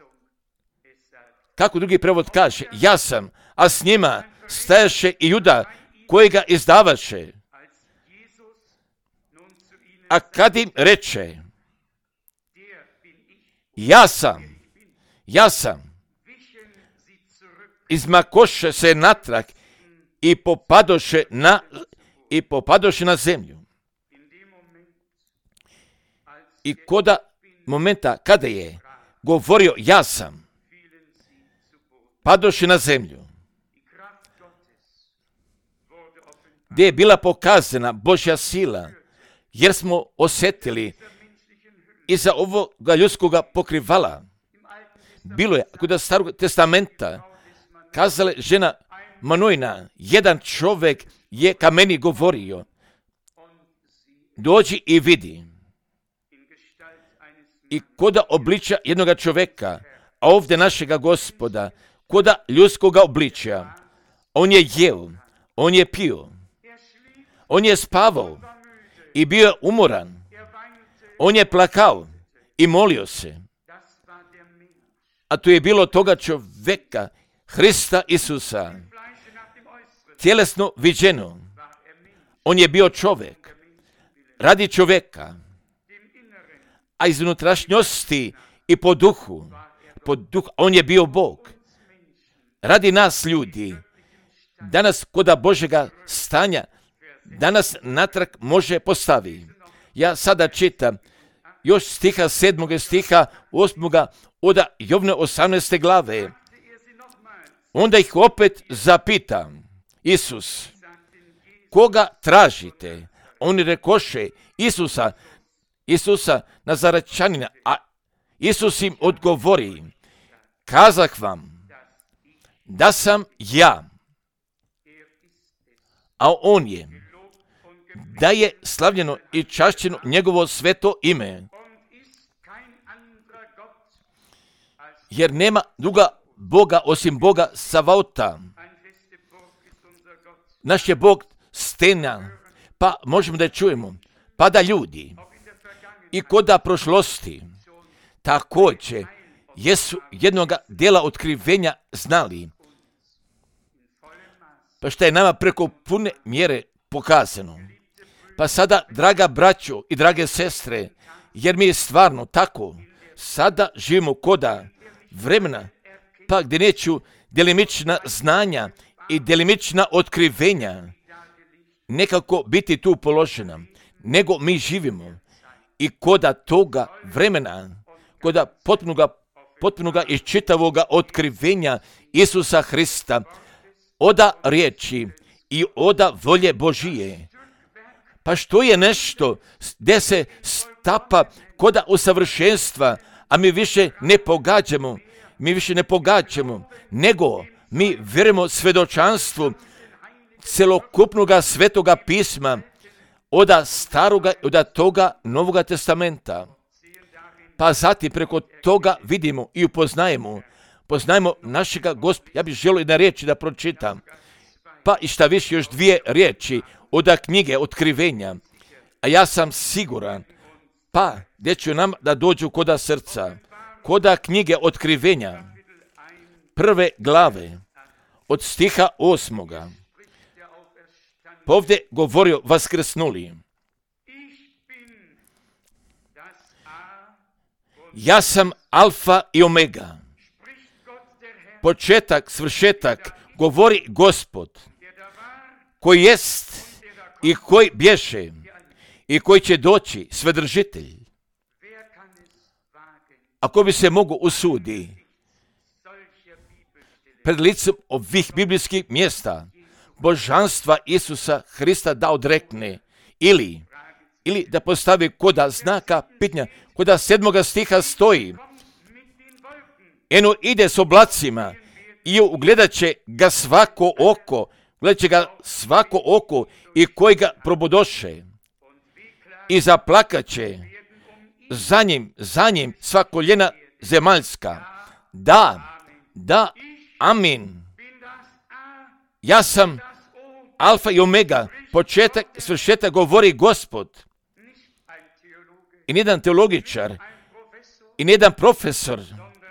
A: kako drugi prevod kaže, ja sam, a s njima stajaše i Juda, koji ga izdavaše. A kad im reče, ja sam, ja sam, izmakoše se natrag i popadoše na, i popadoše na zemlju. I koda momenta kada je govorio ja sam, padoše na zemlju, gdje je bila pokazana Božja sila, jer smo osjetili iza ovoga ljudskoga pokrivala. Bilo je kod Starog testamenta, kazala žena Manojna, jedan čovjek je ka meni govorio, dođi i vidi. I koda obličja jednoga čovjeka, a ovdje našega Gospoda, koda ljudskoga obličja, on je jeo, on je pio, on je spavao i bio je umoran, on je plakao i molio se. A tu je bilo toga čovjeka, Hrista Isusa, tjelesno viđeno. On je bio čovjek, radi čovjeka, a iz unutrašnjosti i po duhu, po duhu, on je bio Bog. Radi nas ljudi, danas koda Božega stanja, danas natrag može postavi. Ja sada čitam još stiha sedmoga stiha osmoga od Jovne osamnaeste glave. Onda ih opet zapitam, Isus, koga tražite? oni rekoše Isusa, Isusa Nazaračanina, a Isus im odgovori, kazah vam da sam ja, a on je, da je slavljeno i čašćeno njegovo sveto ime, jer nema druga Boga osim Boga Savaota. Naš je Bog stena, pa možemo da je čujemo, pa da ljudi i koda prošlosti također jesu jednoga dijela otkrivenja znali, pa što je nama preko pune mjere pokazano. Pa sada, draga braćo i drage sestre, jer mi je stvarno tako, sada živimo koda vremena, pa gdje neću delimična znanja i delimična otkrivenja nekako biti tu položena, nego mi živimo i koda toga vremena, koda potpunoga, potpunoga i čitavoga otkrivenja Isusa Hrista, oda riječi i oda volje Božije. Pa što je nešto gdje se stapa koda usavršenstva, a mi više ne pogađamo, mi više ne pogađamo, nego mi vjerujemo svjedočanstvu celokupnoga svetoga pisma, oda staroga, oda toga Novoga testamenta. Pa zatim preko toga vidimo i upoznajemo, poznajemo našega Gospoda. Ja bih želio jedna riječi da pročitam, pa i šta više još dvije riječi oda knjige otkrivenja, a ja sam siguran, pa gdje ću nam da dođu koda srca, koda knjige otkrivenja, prve glave, od stiha osmoga. Ovdje govorio vaskrsnuli. Ja sam alfa i omega, početak, svršetak, govori Gospod, koji jest i koji bješe i koji će doći, svedržitelj. Ako bi se mogu usudi pred licem ovih biblijskih mjesta božanstva Isusa Hrista da odrekne ili, ili da postavi koda znaka pitanja, koda sedmoga stiha stoji, eno ide s oblacima i ugledat će ga svako oko, gledat će ga svako oko i koji ga probudoše i zaplakat će za njim, za njim sva koljena zemaljska. Da, da, amin. Ja sam alfa i omega, početak, svršetak, govori Gospod. I nijedan teologičar, i nijedan profesor,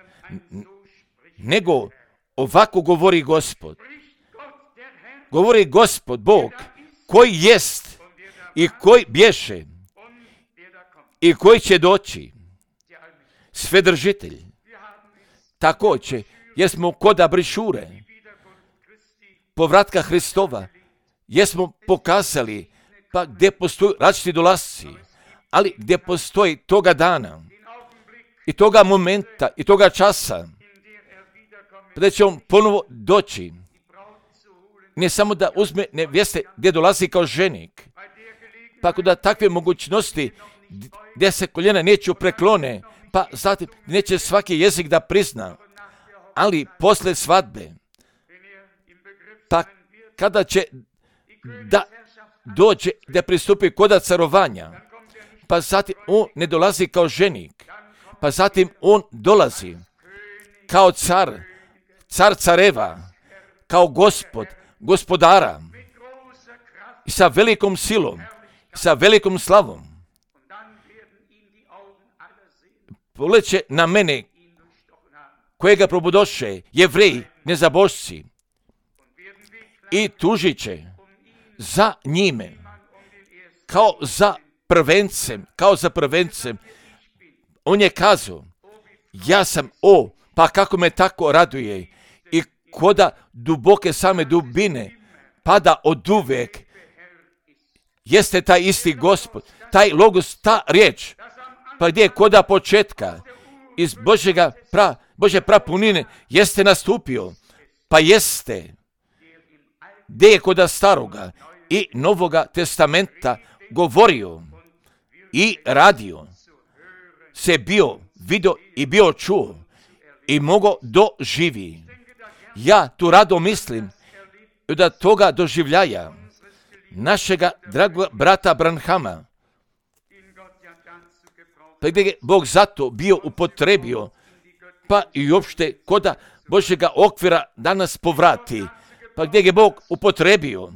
A: nego ovako govori Gospod. Govori Gospod, Bog, koji jest i koji bješe i koji će doći, svedržitelj. Također, jesmo koda brišure, povratka Hristova, jesmo pokazali, pa gdje postoji različiti dolasci, ali gdje postoji toga dana i toga momenta i toga časa, da će on ponovo doći, ne samo da uzme nevjeste gdje dolazi kao ženik, pa da takve mogućnosti gdje se koljena neće preklone, pa zatim neće svaki jezik da prizna, ali posle svadbe, pa kada će da dođe, da pristupi koda carovanja, pa zatim on ne dolazi kao ženik, pa zatim on dolazi kao car, car careva, kao gospod, gospodara, i sa velikom silom, sa velikom slavom. Poleće na mene, kojega probudoše, Jevreji, nezabožci, i tužit će za njime, kao za prvencem, kao za prvencem. On je kazao, ja sam o, pa kako me tako raduje, i koda duboke same dubine pada od uvek, jeste taj isti Gospod, taj logos, ta riječ, pa gdje je koda početka, iz Božjega pra, Božje prapunine, jeste nastupio, pa jeste, gdje je koda staroga i Novoga testamenta govorio i radio, se bio vidio i bio čuo i mogo doživi. Ja tu rado mislim da toga doživljaja našega dragog brata Branhama, pa gdje je Bog zato bio upotrebio, pa i uopšte koda Božjega okvira danas povrati, pa gdje je Bog upotrebio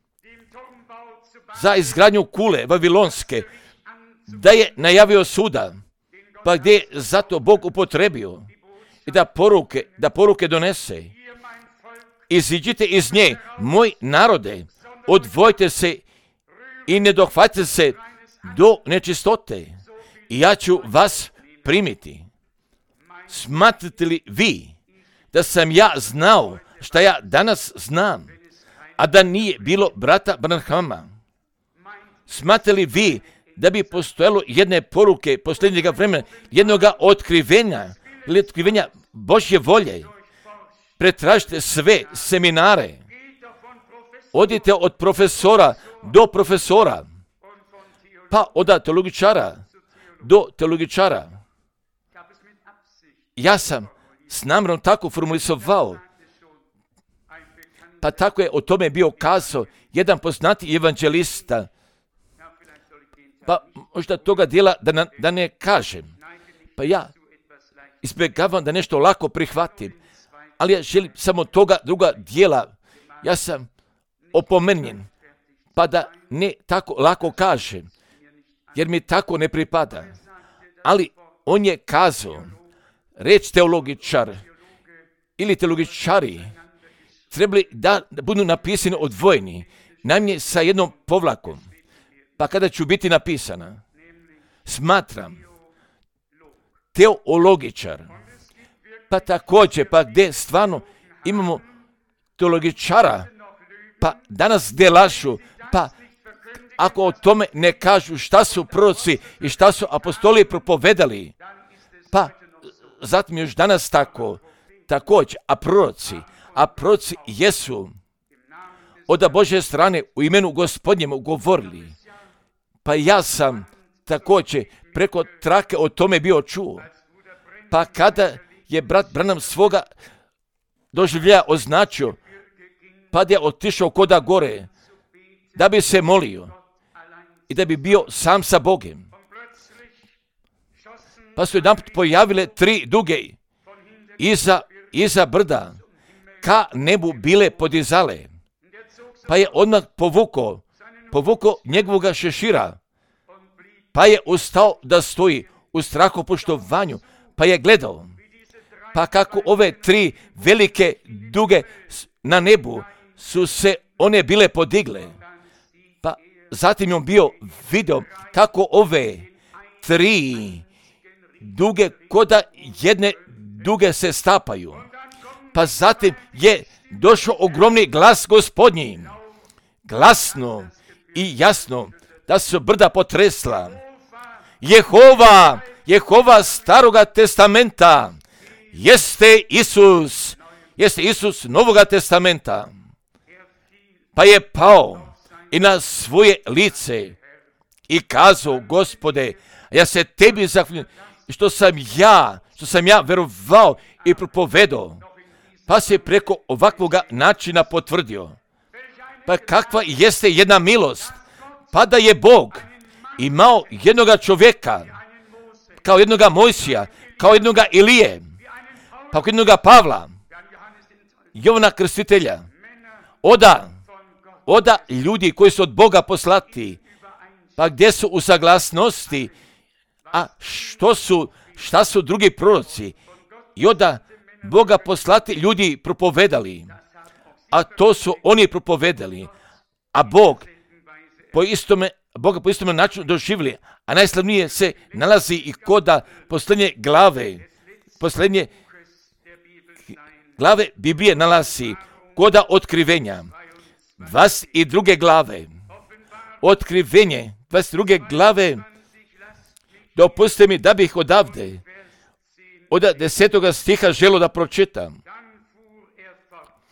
A: za izgradnju kule Vavilonske, da je najavio suda, pa gdje je zato Bog upotrebio i da poruke, da poruke donese. Iziđite iz nje, moj narode, odvojite se i ne dohvatite se do nečistote i ja ću vas primiti. Smatrate li vi da sam ja znao šta ja danas znam, a da nije bilo brata Branhama? Smatrate li vi da bi postojalo jedne poruke posljednjega vremena, jednoga otkrivenja ili otkrivenja Božje volje? Pretražite sve seminare. Odite od profesora do profesora, pa od teologičara do teologičara. Ja sam s namjerom tako formulisovao, pa tako je o tome bio kazao jedan poznati evanđelista, pa možda toga dijela da, na, da ne kažem. Pa ja izbjegavam da nešto lako prihvatim, ali ja želim samo toga druga dijela. Ja sam opomenjen, pa da ne tako lako kažem, jer mi tako ne pripada. Ali on je kazao, reč teologičar ili teologičari trebali da budu napisani odvojeni, najmanje sa jednom povlakom. Pa kada ću biti napisana, smatram teologičar, pa također, pa gdje stvarno imamo teologičara, pa danas gdje lažu, pa ako o tome ne kažu šta su proroci i šta su apostoli propovedali, pa zatim još danas tako, također, a proroci, a proroci jesu od Božje strane u imenu Gospodnjemu govorili. Pa ja sam također preko trake o tome bio čuo. Pa kada je brat Branham svoga doživljaja označio, pa je otišao koda gore, da bi se molio i da bi bio sam sa Bogem. Pa su jedan pojavile tri duge iza, iza brda, ka nebu bile podizale. Pa je odmah povukao, povukao njegovoga šešira, pa je ustao da stoji u strahopoštovanju, pa je gledao. Pa kako ove tri velike duge na nebu su se one bile podigle. Pa zatim je on bio video kako ove tri duge koda jedne duge se stapaju. Pa zatim je došao ogromni glas Gospodnji, glasno i jasno, da su brda potresla. Jehova, Jehova staroga testamenta, jeste Isus, jeste Isus novoga testamenta. Pa je pao i na svoje lice i kazao, Gospode, ja se tebi zahvaljujem što sam ja, što sam ja verovao i propovedao. Pa se preko ovakvoga načina potvrdio. Pa kakva jeste jedna milost, pa da je Bog imao jednoga čovjeka, kao jednoga Mojsija, kao jednoga Ilije, pa kao jednoga Pavla, Jovana Krstitelja, oda, oda ljudi koji su od Boga poslati, pa gdje su u saglasnosti, a što su, šta su drugi proroci, i oda Boga poslati ljudi propovedali, a to su oni propovedali, a Bog po istome, Boga po istome načinu doživjeli, a najslavnije se nalazi i koda posljednje glave, posljednje glave Biblije nalazi koda otkrivenja, dvadeset druge glave, otkrivenje, dvadeset druge glave, dopustite mi da bih odavde, od desetoga stiha želo da pročitam.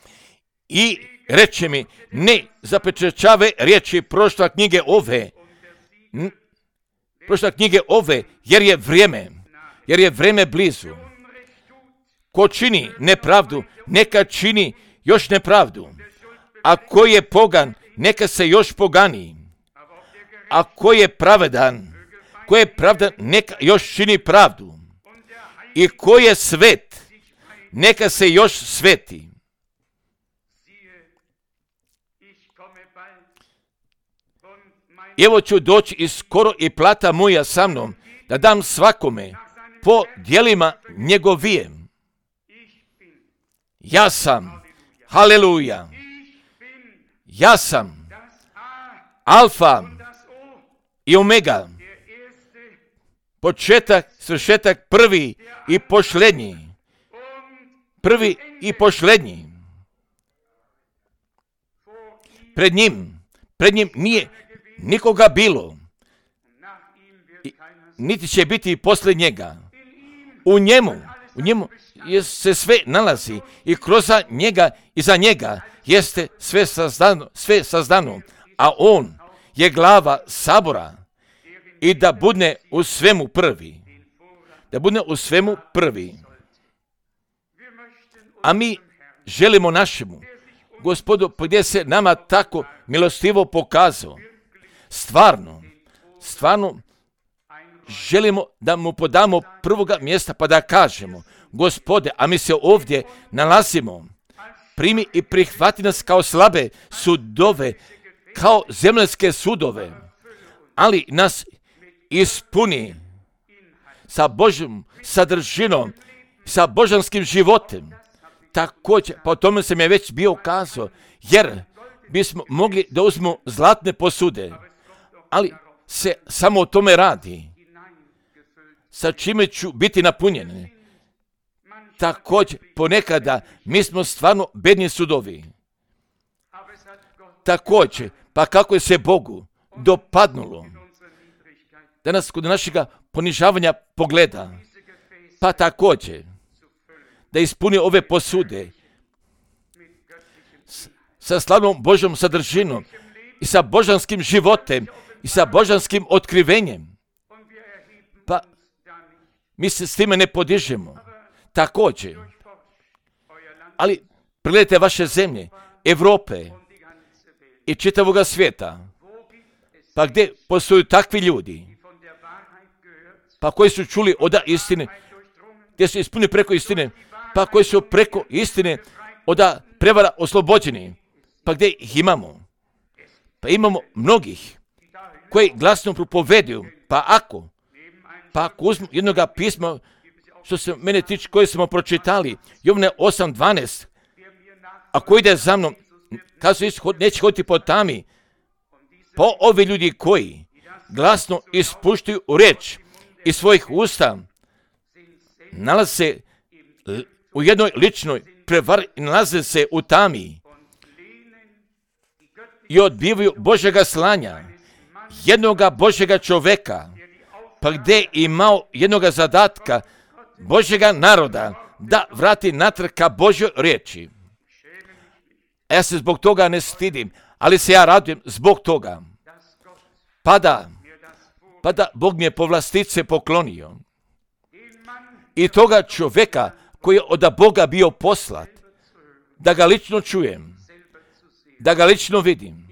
A: I reče mi, ne zapečaćave riječi prošla knjige ove, pročita knjige ove, jer je vrijeme, jer je vrijeme blizu. Ko čini nepravdu, neka čini još nepravdu. A ko je pogan, neka se još pogani. A ko je pravedan, ko je pravdan, neka još čini pravdu. I ko je svet, neka se još sveti. Evo ću doći i skoro i plata moja sa mnom, da dam svakome po djelima njegovijem. Ja sam, haleluja, ja sam Alfa i Omega, početak, svršetak, prvi i posljednji. Prvi i posljednji. Pred njim, pred njim nije nikoga bilo, I, niti će biti poslije njega. U njemu, u njemu se sve nalazi i kroz njega i za njega jeste sve sazdano, sve sazdano, a on je glava sabora i da bude u svemu prvi. Da bude u svemu prvi. A mi želimo našemu Gospodu, gdje se nama tako milostivo pokazao. Stvarno, stvarno želimo da mu podamo prvoga mjesta pa da kažemo, Gospode, a mi se ovdje nalazimo, primi i prihvati nas kao slabe sudove, kao zemljske sudove, ali nas ispuni sa Božjom sadržinom, sa božanskim životem. Također, pa o tome sam je već bio kazao, jer bismo mogli da uzmemo zlatne posude, ali se samo o tome radi. Sa čime ću biti napunjeni? Također, ponekada mi smo stvarno bedni sudovi. Također, pa kako je se Bogu dopadnulo da nas kod našega ponižavanja pogleda, pa također da ispuni ove posude sa slavnom Božjom sadržinom i sa božanskim životem i sa božanskim otkrivenjem. Pa mi se s time ne podižemo. Također, ali pregledajte vaše zemlje, Europe i čitavoga svijeta, pa gdje postoju takvi ljudi, pa koji su čuli od istine, gdje su ispunili preko istine, pa koji su preko istine od prevara oslobođeni, pa gdje ih imamo? Pa imamo mnogih koji glasno propoveduju, pa ako, pa ako uzmu jednoga pisma, što se mene tiče, koje smo pročitali, Jovne osam dvanaest, ako ide za mnom, kazu neće hoditi po tami, po ovi ljudi koji glasno ispuštuju riječ iz svojih usta, nalaze se u jednoj ličnoj prevari, nalaze se u tami i odbivaju Božjega slanja, jednoga Božjega čoveka, pa gdje je imao jednoga zadatka Božjega naroda da vrati natrag ka Božjoj riječi. Ja se zbog toga ne stidim, ali se ja radujem zbog toga. Pa da, pa da Bog mi je povlastice poklonio. I toga čoveka koji je od Boga bio poslat, da ga lično čujem, da ga lično vidim.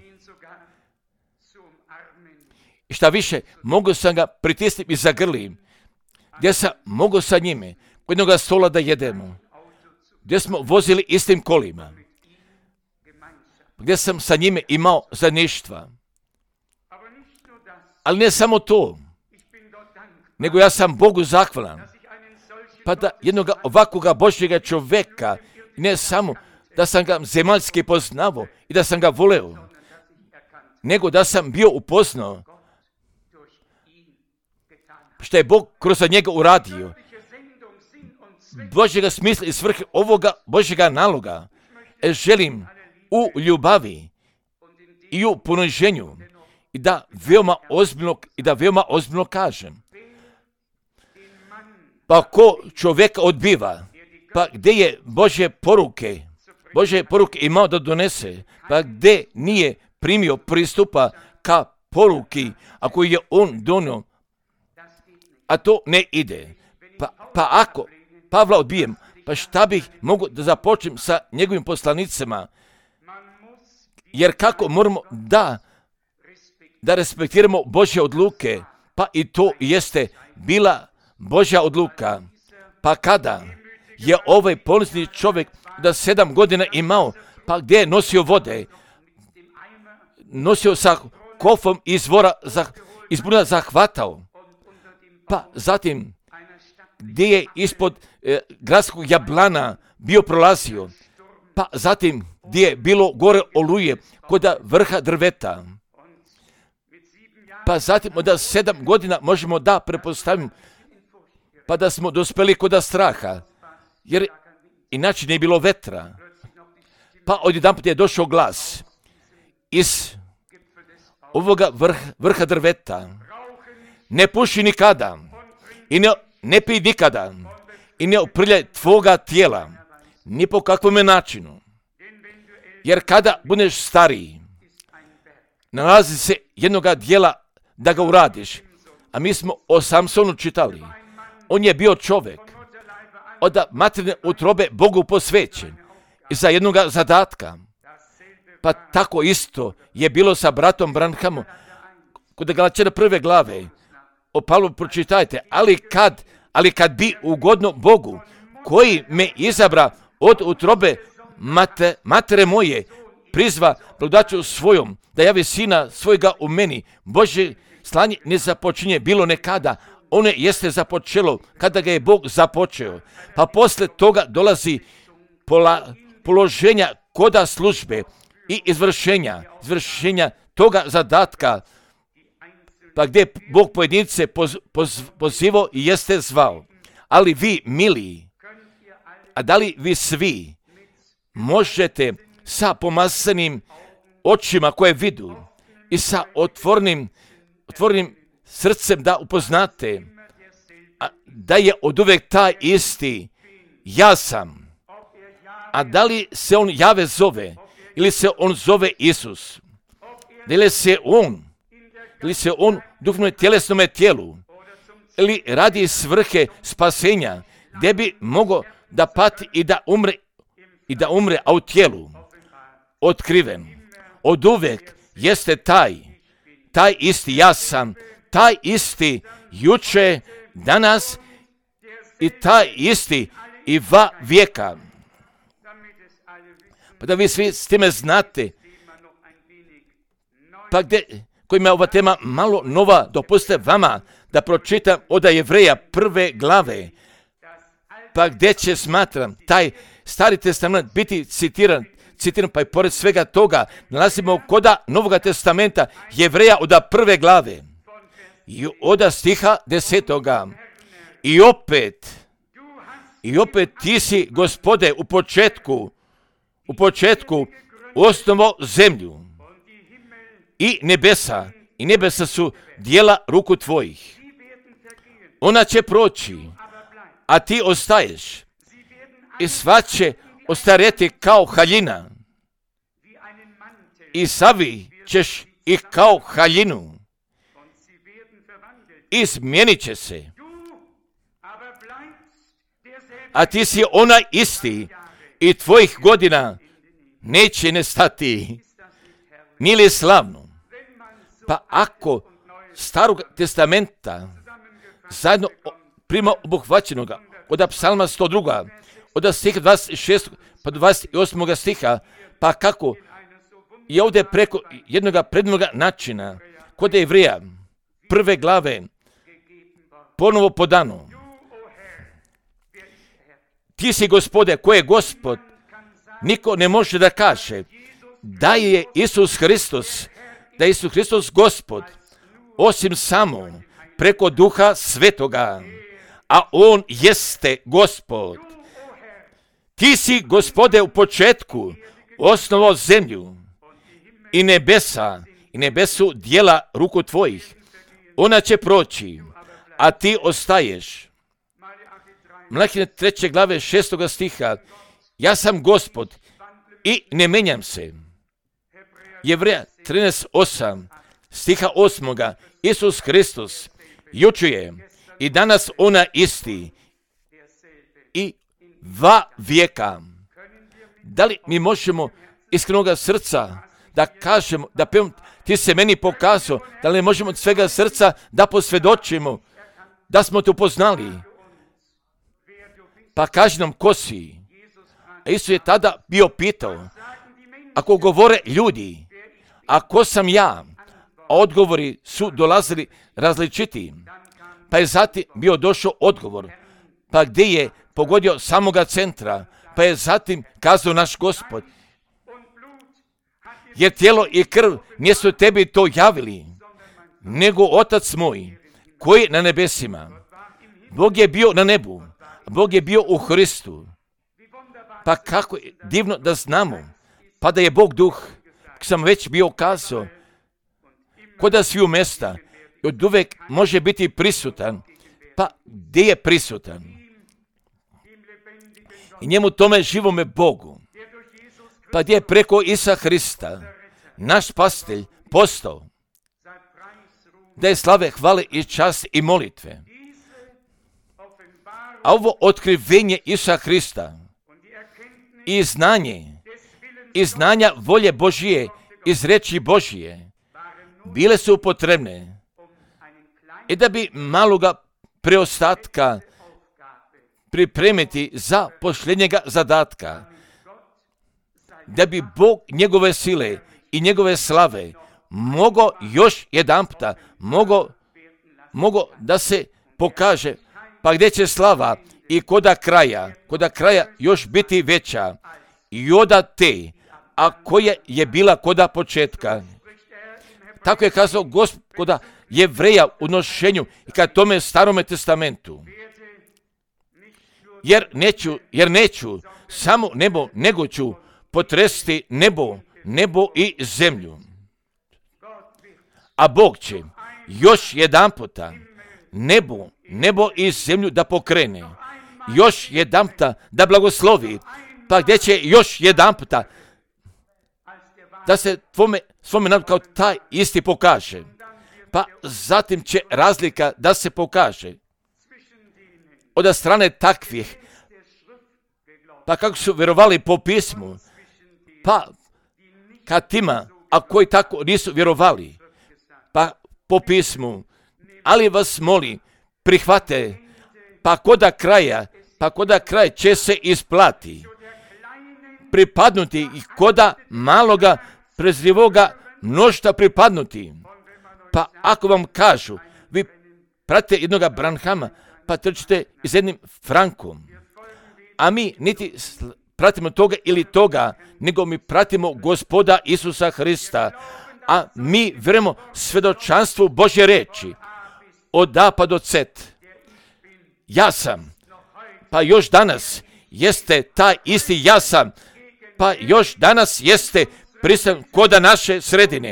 A: I šta više, mogu sam ga pritisniti i zagrlim, gdje sam mogu sa njime kod jednoga stola da jedemo, gdje smo vozili istim kolima, gdje sam sa njime imao zajedništva. Ali ne samo to, nego ja sam Bogu zahvalan, pa da jednoga ovakvoga Božjega čoveka, ne samo da sam ga zemaljski poznao i da sam ga voleo, nego da sam bio upoznao što je Bog kroz njega uradio. Božjega smisla i svrhe ovoga Božjega naloga e, želim u ljubavi i u poniženju i da veoma ozbiljno, i da veoma ozbiljno kažem. Pa ko čovjeka odbiva, pa gdje je Božje poruke, Božje poruke imao da donese, pa gdje nije primio pristupa ka poruki, ako je on donio, a to ne ide. Pa, pa ako Pavla odbijem, pa šta bih mogu da započnem sa njegovim poslanicima? Jer kako moramo da, da respektiramo Božje odluke, pa i to jeste bila Božja odluka. Pa kada je ovaj ponosni čovjek da sedam godina imao, pa gdje je nosio vode, nosio sa kofom izvora, iz buna zahvatao, pa zatim gdje je ispod e, gradskog jablana bio prolazio, pa zatim gdje je bilo gore oluje kod vrha drveta, pa zatim od sedam godina možemo da prepostavimo, pa da smo dospeli kod straha, jer inače nije bilo vetra, pa odjedanput je došao glas iz ovoga vrh, vrha drveta, ne puši nikada i ne, ne pij nikada i ne oprljaj tvoga tijela, ni po kakvom načinu, jer kada budeš stariji, nalazi se jednoga dijela da ga uradiš, a mi smo o Samsonu čitali, on je bio čovjek, od materine utrobe Bogu posvećen i za jednoga zadatka. Pa tako isto je bilo sa bratom Branhamom, kod Galačana prve glave, o Pavlu pročitajte, ali kad, ali kad bi ugodno Bogu, koji me izabra od utrobe mate, matere moje, prizva blagodaću svojom, da javi sina svojega u meni, Bože slanje ne započinje bilo nekada, ono jeste započelo kada ga je Bog započeo, pa posle toga dolazi pola, položenja koda službe i izvršenja, izvršenja toga zadatka, pa gdje Bog pojedince poz, poz, pozivao i jeste zvao. Ali vi, mili, a da li vi svi možete sa pomazanim očima koje vidu i sa otvornim, otvornim srcem da upoznate a da je od uvek taj isti ja sam, a da li se on Jave zove ili se on zove Isus, da li se on ili se on duhovno tjelesnome tijelu ili radi svrhe spasenja gdje bi mogao da pati i da umre i da umre a u tijelu otkriven od uvek jeste taj taj isti ja sam, taj isti juče, danas i taj isti i va vijeka. Pa da vi svi s time znate, pa gdje, kojima je ova tema malo nova, dopustite vama da pročitam od Jevreja prve glave, pa gdje će, smatram, taj Stari testament biti citiran, citiram, pa i pored svega toga nalazimo koda Novoga testamenta Jevreja od prve glave i od stiha desetoga. I opet, i opet ti si, Gospode, u početku, u početku osnovo zemlju i nebesa, i nebesa su dijela ruku tvojih. Ona će proći, a ti ostaješ i sva će ostarjeti kao haljina i savi ćeš ih kao haljinu i izmijenit će se, a ti si onaj isti i tvojih godina neće nestati. Nije li slavno? Pa ako Starog testamenta zajedno prima obuhvaćenoga od psalma sto dva, od stiha dvadeset šest pa dvadeset osam stiha, pa kako je ovdje preko jednog prednog načina kod Jevreja prve glave ponovo podano. Ti si, Gospode, ko je Gospod, niko ne može da kaže da je Isus Hristos, da je Isus Hristos Gospod, osim samo preko Duha Svetoga, a On jeste Gospod. Ti si, Gospode, u početku osnovao zemlju i nebesa, i nebesu dijela ruku tvojih. Ona će proći, a ti ostaješ. Mlahine treće glave šestoga stiha. Ja sam Gospod i ne menjam se. Jevreja trinaest osam. stiha osmoga, Isus Hristos, jučer je i danas ona isti i va vijeka. Da li mi možemo iskrenoga srca da kažemo, da pevamo, ti se meni pokazao, da li možemo od svega srca da posvjedočimo, da smo te upoznali? Pa kaži nam ko si. A Isus je tada bio pitao, ako govore ljudi, a ko sam ja? A odgovori su dolazili različiti. Pa je zatim bio došao odgovor, pa gdje je pogodio samoga centra, pa je zatim kazao naš Gospod, jer tijelo i krv nisu tebi to javili, nego Otac moj, koji je na nebesima. Bog je bio na nebu, Bog je bio u Hristu. Pa kako je divno da znamo, pa da je Bog duh, kako sam već bio kazao, ko da sviju mjesta, od uvek može biti prisutan, pa gdje je prisutan? I njemu tome živome Bogu, pa gdje je preko Isa Hrista, naš spasitelj, postao, da je slave, hvale i čast i molitve. A ovo otkrivenje Isa Hrista i znanje, i znanja volje Božije, iz reči Božije, bile su potrebne i da bi maloga preostatka pripremiti za posljednjega zadatka, da bi Bog njegove sile i njegove slave mogo još jedanputa, mogo, mogo da se pokaže, pa gdje će slava i koda kraja, koda kraja još biti veća i oda te, a koja je bila koda početka. Tako je kazao Gospoda Jevreja u nošenju i kad tome Starome testamentu. Jer neću, jer neću samo nebo, nego ću potresti nebo, nebo i zemlju. A Bog će još jedan puta nebo, nebo i zemlju da pokrene. Još jedan puta da blagoslovi. Pa gdje će još jedan puta da se tvome, svome narodu kao taj isti pokaže. Pa zatim će razlika da se pokaže od strane takvih, pa kako su vjerovali po pismu, pa kad tima, a koji tako nisu vjerovali, pa po pismu, ali vas moli, prihvate, pa koda kraja, pa koda kraj će se isplati, pripadnuti i koda maloga prezrivoga mnošta pripadnuti. Pa ako vam kažu, vi pratite jednoga Branhama, pa trčite s jednim Frankom, a mi niti pratimo toga ili toga, nego mi pratimo Gospoda Isusa Hrista, a mi vjerujemo svjedočanstvu Božje reči, od A pa do Z. Ja sam, pa još danas jeste taj isti ja sam, pa još danas jeste prisutan koda naše sredine,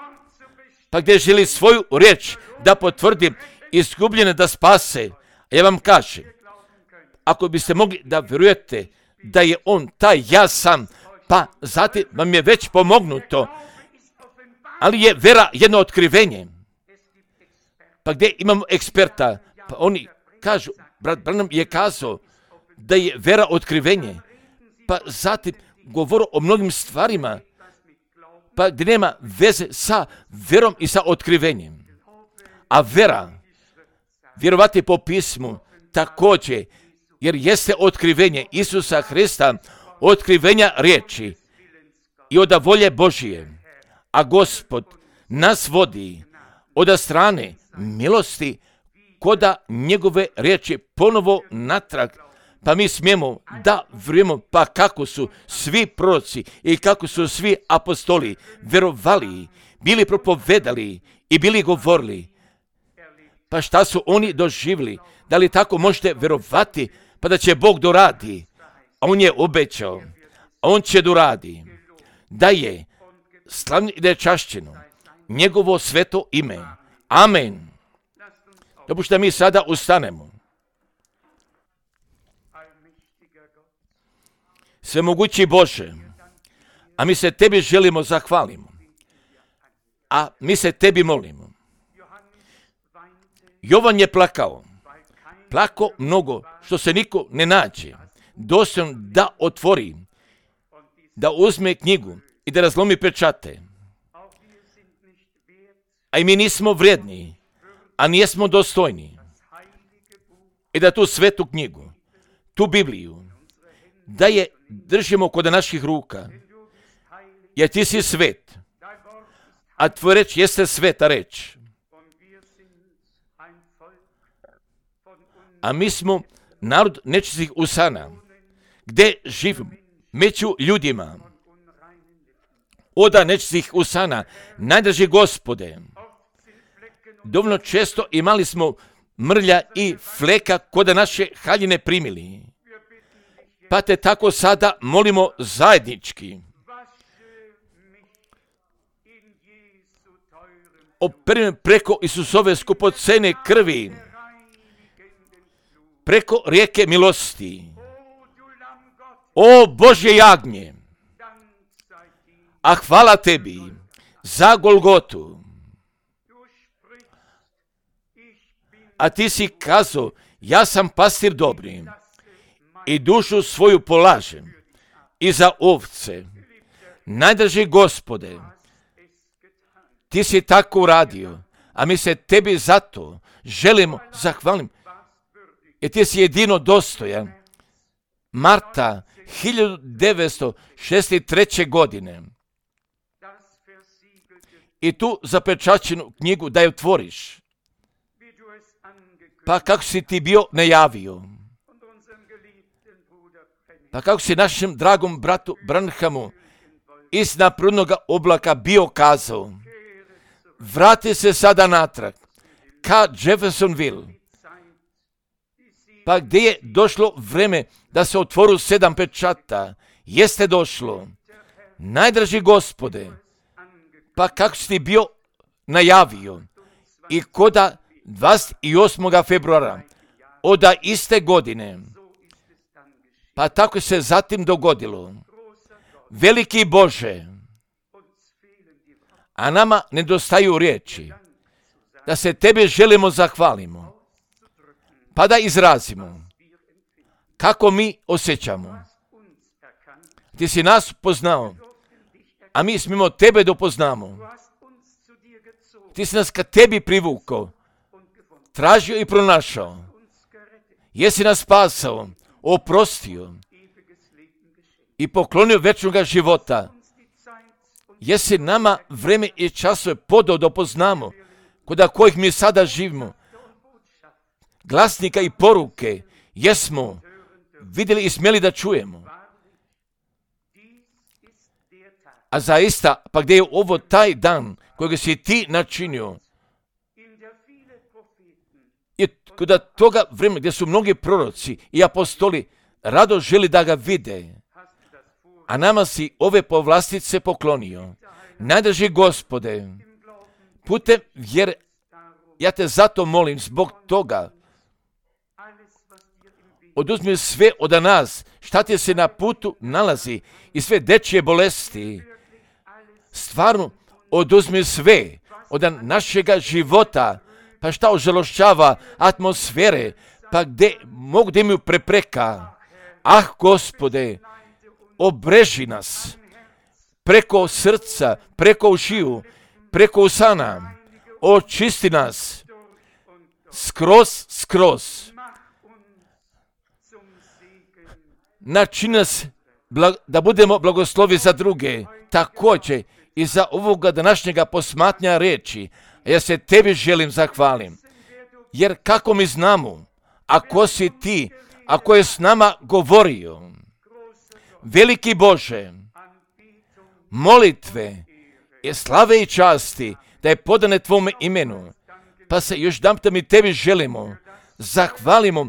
A: pa gdje želi svoju riječ da potvrdi, izgubljene da spase. A ja vam kažem, ako biste mogli da vjerujete da je on taj ja sam, pa zatim vam je već pomognuto, ali je vera jedno otkrivenje. Pa gdje imamo eksperta, pa oni kažu, brat Branham je kazao da je vera otkrivenje, pa zatim govoru o mnogim stvarima, pa gdje nema veze sa verom i sa otkrivenjem. A vera, vjerovati po pismu, također, jer jeste otkrivenje Isusa Hrista, otkrivenja riječi i od volje Božije. A Gospod nas vodi od strane milosti koda njegove riječi ponovo natrag, pa mi smijemo da vjerujemo, pa kako su svi proroci i kako su svi apostoli vjerovali, bili propovedali i bili govorili. Pa šta su oni doživjeli? Da li tako možete vjerovati, pa da će Bog doradi? A on je obećao, a on će doradi, da je slavno i da je čašćeno njegovo sveto ime. Amen. Dopušta mi sada ustanemo. Svemogući Bože, a mi se tebi želimo zahvalimo a mi se tebi molimo. Jovan je plakao. Plako mnogo, što se niko ne nađe. Dostojan da otvori, da uzme knjigu i da razlomi pečate. A i mi nismo vrijedni, a nijesmo dostojni. I da tu svetu knjigu, tu Bibliju, da je držimo kod naših ruka. Jer ti si svet, a tvoj reč jeste sveta reč. A mi smo narod nečistih usana, gdje živimo među ljudima. Oda nečistih usana, najdraži Gospode. Dovoljno često imali smo mrlja i fleka kod naše haljine primili. Pa te tako sada molimo zajednički. Operi preko Isusove skupocene krvi, preko rijeke milosti. O Božje jagnje, a hvala tebi za Golgotu. A ti si kazao, ja sam pastir dobri i dušu svoju polažem i za ovce. Najdraži Gospode, ti si tako uradio, a mi se tebi zato želimo zahvalim, jer ti si jedino dostojan. Marta hiljadu devetsto šezdeset treće. godine. I tu zapečaćenu knjigu da je otvoriš. Pa kako si ti bio najavio? Pa kako si našem dragom bratu Branhamu iz naprednoga oblaka bio kazao, vrati se sada natrag ka Jeffersonville. Pa gdje je došlo vreme da se otvoru sedam pečata, jeste došlo. Najdraži Gospode, pa kako si ti bio najavio i koda dvadeset osmog februara oda iste godine, pa tako se zatim dogodilo. Veliki Bože, a nama nedostaju riječi, da se tebe želimo zahvalimo, pa da izrazimo kako mi osjećamo. Ti si nas poznao, a mi smimo tebe dopoznamo. Ti si nas ka tebi privukao, tražio i pronašao. Jesi nas spasao, oprostio i poklonio večnoga života. Jesi nama vreme i časove podao da poznamo, kod kojih mi sada živimo. Glasnika i poruke jesmo vidjeli i smjeli da čujemo. A zaista, pa gdje je ovo taj dan kojeg si ti načinio, i kod toga vremena gdje su mnogi proroci i apostoli rado želi da ga vide, a nama si ove povlastice poklonio. Najdraži Gospode, putem vjere, ja te zato molim zbog toga, oduzmi sve od nas, šta ti se na putu nalazi i sve dečje bolesti. Stvarno, oduzmi sve od našega života, pa šta ožalošćava atmosfere, pa gdje mogu da imaju prepreka. Ah, Gospode, obreži nas preko srca, preko ušiju, preko usana, očisti nas skroz, skroz. Načini nas da budemo blagoslovi za druge, također i za ovoga današnjega posmatnja reči. Ja se tebi želim zahvalim, jer kako mi znamo, ako si ti, ako je s nama govorio, veliki Bože, molitve i slave i časti da je podane tvome imenu, pa se još damta mi tebi želimo, zahvalimo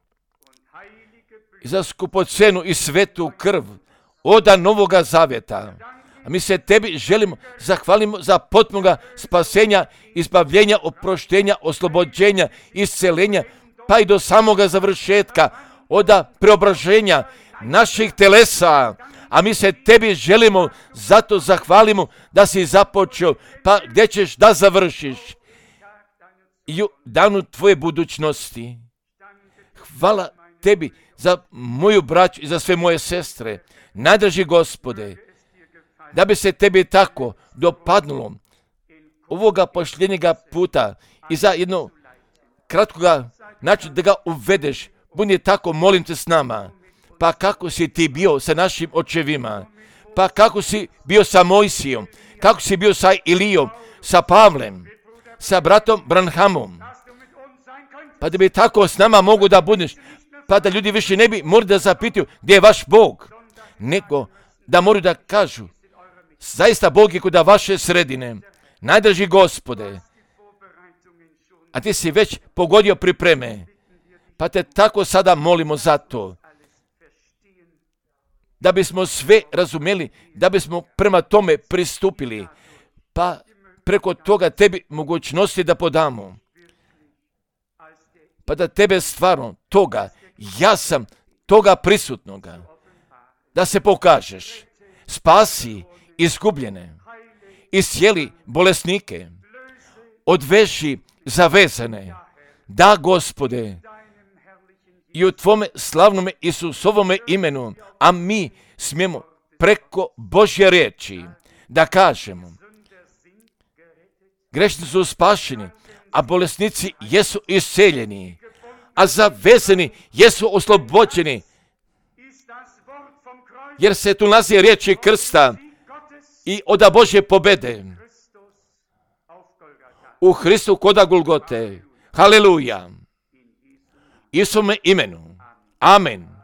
A: za skupocenu i svetu krv oda Novoga Zavjeta. A mi se tebi želimo, zahvalimo za potpunoga spasenja, izbavljenja, oproštenja, oslobođenja, iscelenja, pa i do samoga završetka, oda preobraženja naših telesa. a mi se tebi želimo, zato zahvalimo da si započeo, pa gdje ćeš da završiš i u danu tvoje budućnosti. Hvala tebi za moju braću i za sve moje sestre. Najdraži Gospode, da bi se tebi tako dopadnulo ovoga pošljenjega puta i za jedno kratkoga način da ga uvedeš. Budi tako, molim te, s nama. Pa kako si ti bio sa našim očevima? Pa kako si bio sa Mojsijom? Kako si bio sa Ilijom? Sa Pavlem? Sa bratom Branhamom? Pa da bi tako s nama mogu da budeš. Pa da ljudi više ne bi morali da zapitaju gdje je vaš Bog. Nego da moraju da kažu zaista Bog je kod vaše sredine. Najdraži Gospode, a ti si već pogodio pripreme. Pa te tako sada molimo za to. Da bismo sve razumeli, da bismo prema tome pristupili. Pa preko toga tebi mogućnosti da podamo. Pa da tebe stvarno toga, ja sam toga prisutnoga. Da se pokažeš. Spasi izgubljene. Iscijeli bolesnike. Odveži zavezane. Da, Gospode, i u tvome slavnome Isusovome imenu, a mi smijemo preko Božje riječi da kažemo: grešni su spašeni, a bolesnici jesu isceljeni, a zavezani jesu oslobođeni, jer se tu nalazi riječi krsta i oda Božje pobede u Hristu koda Golgote. Haleluja! Isusovome imenu. Amen.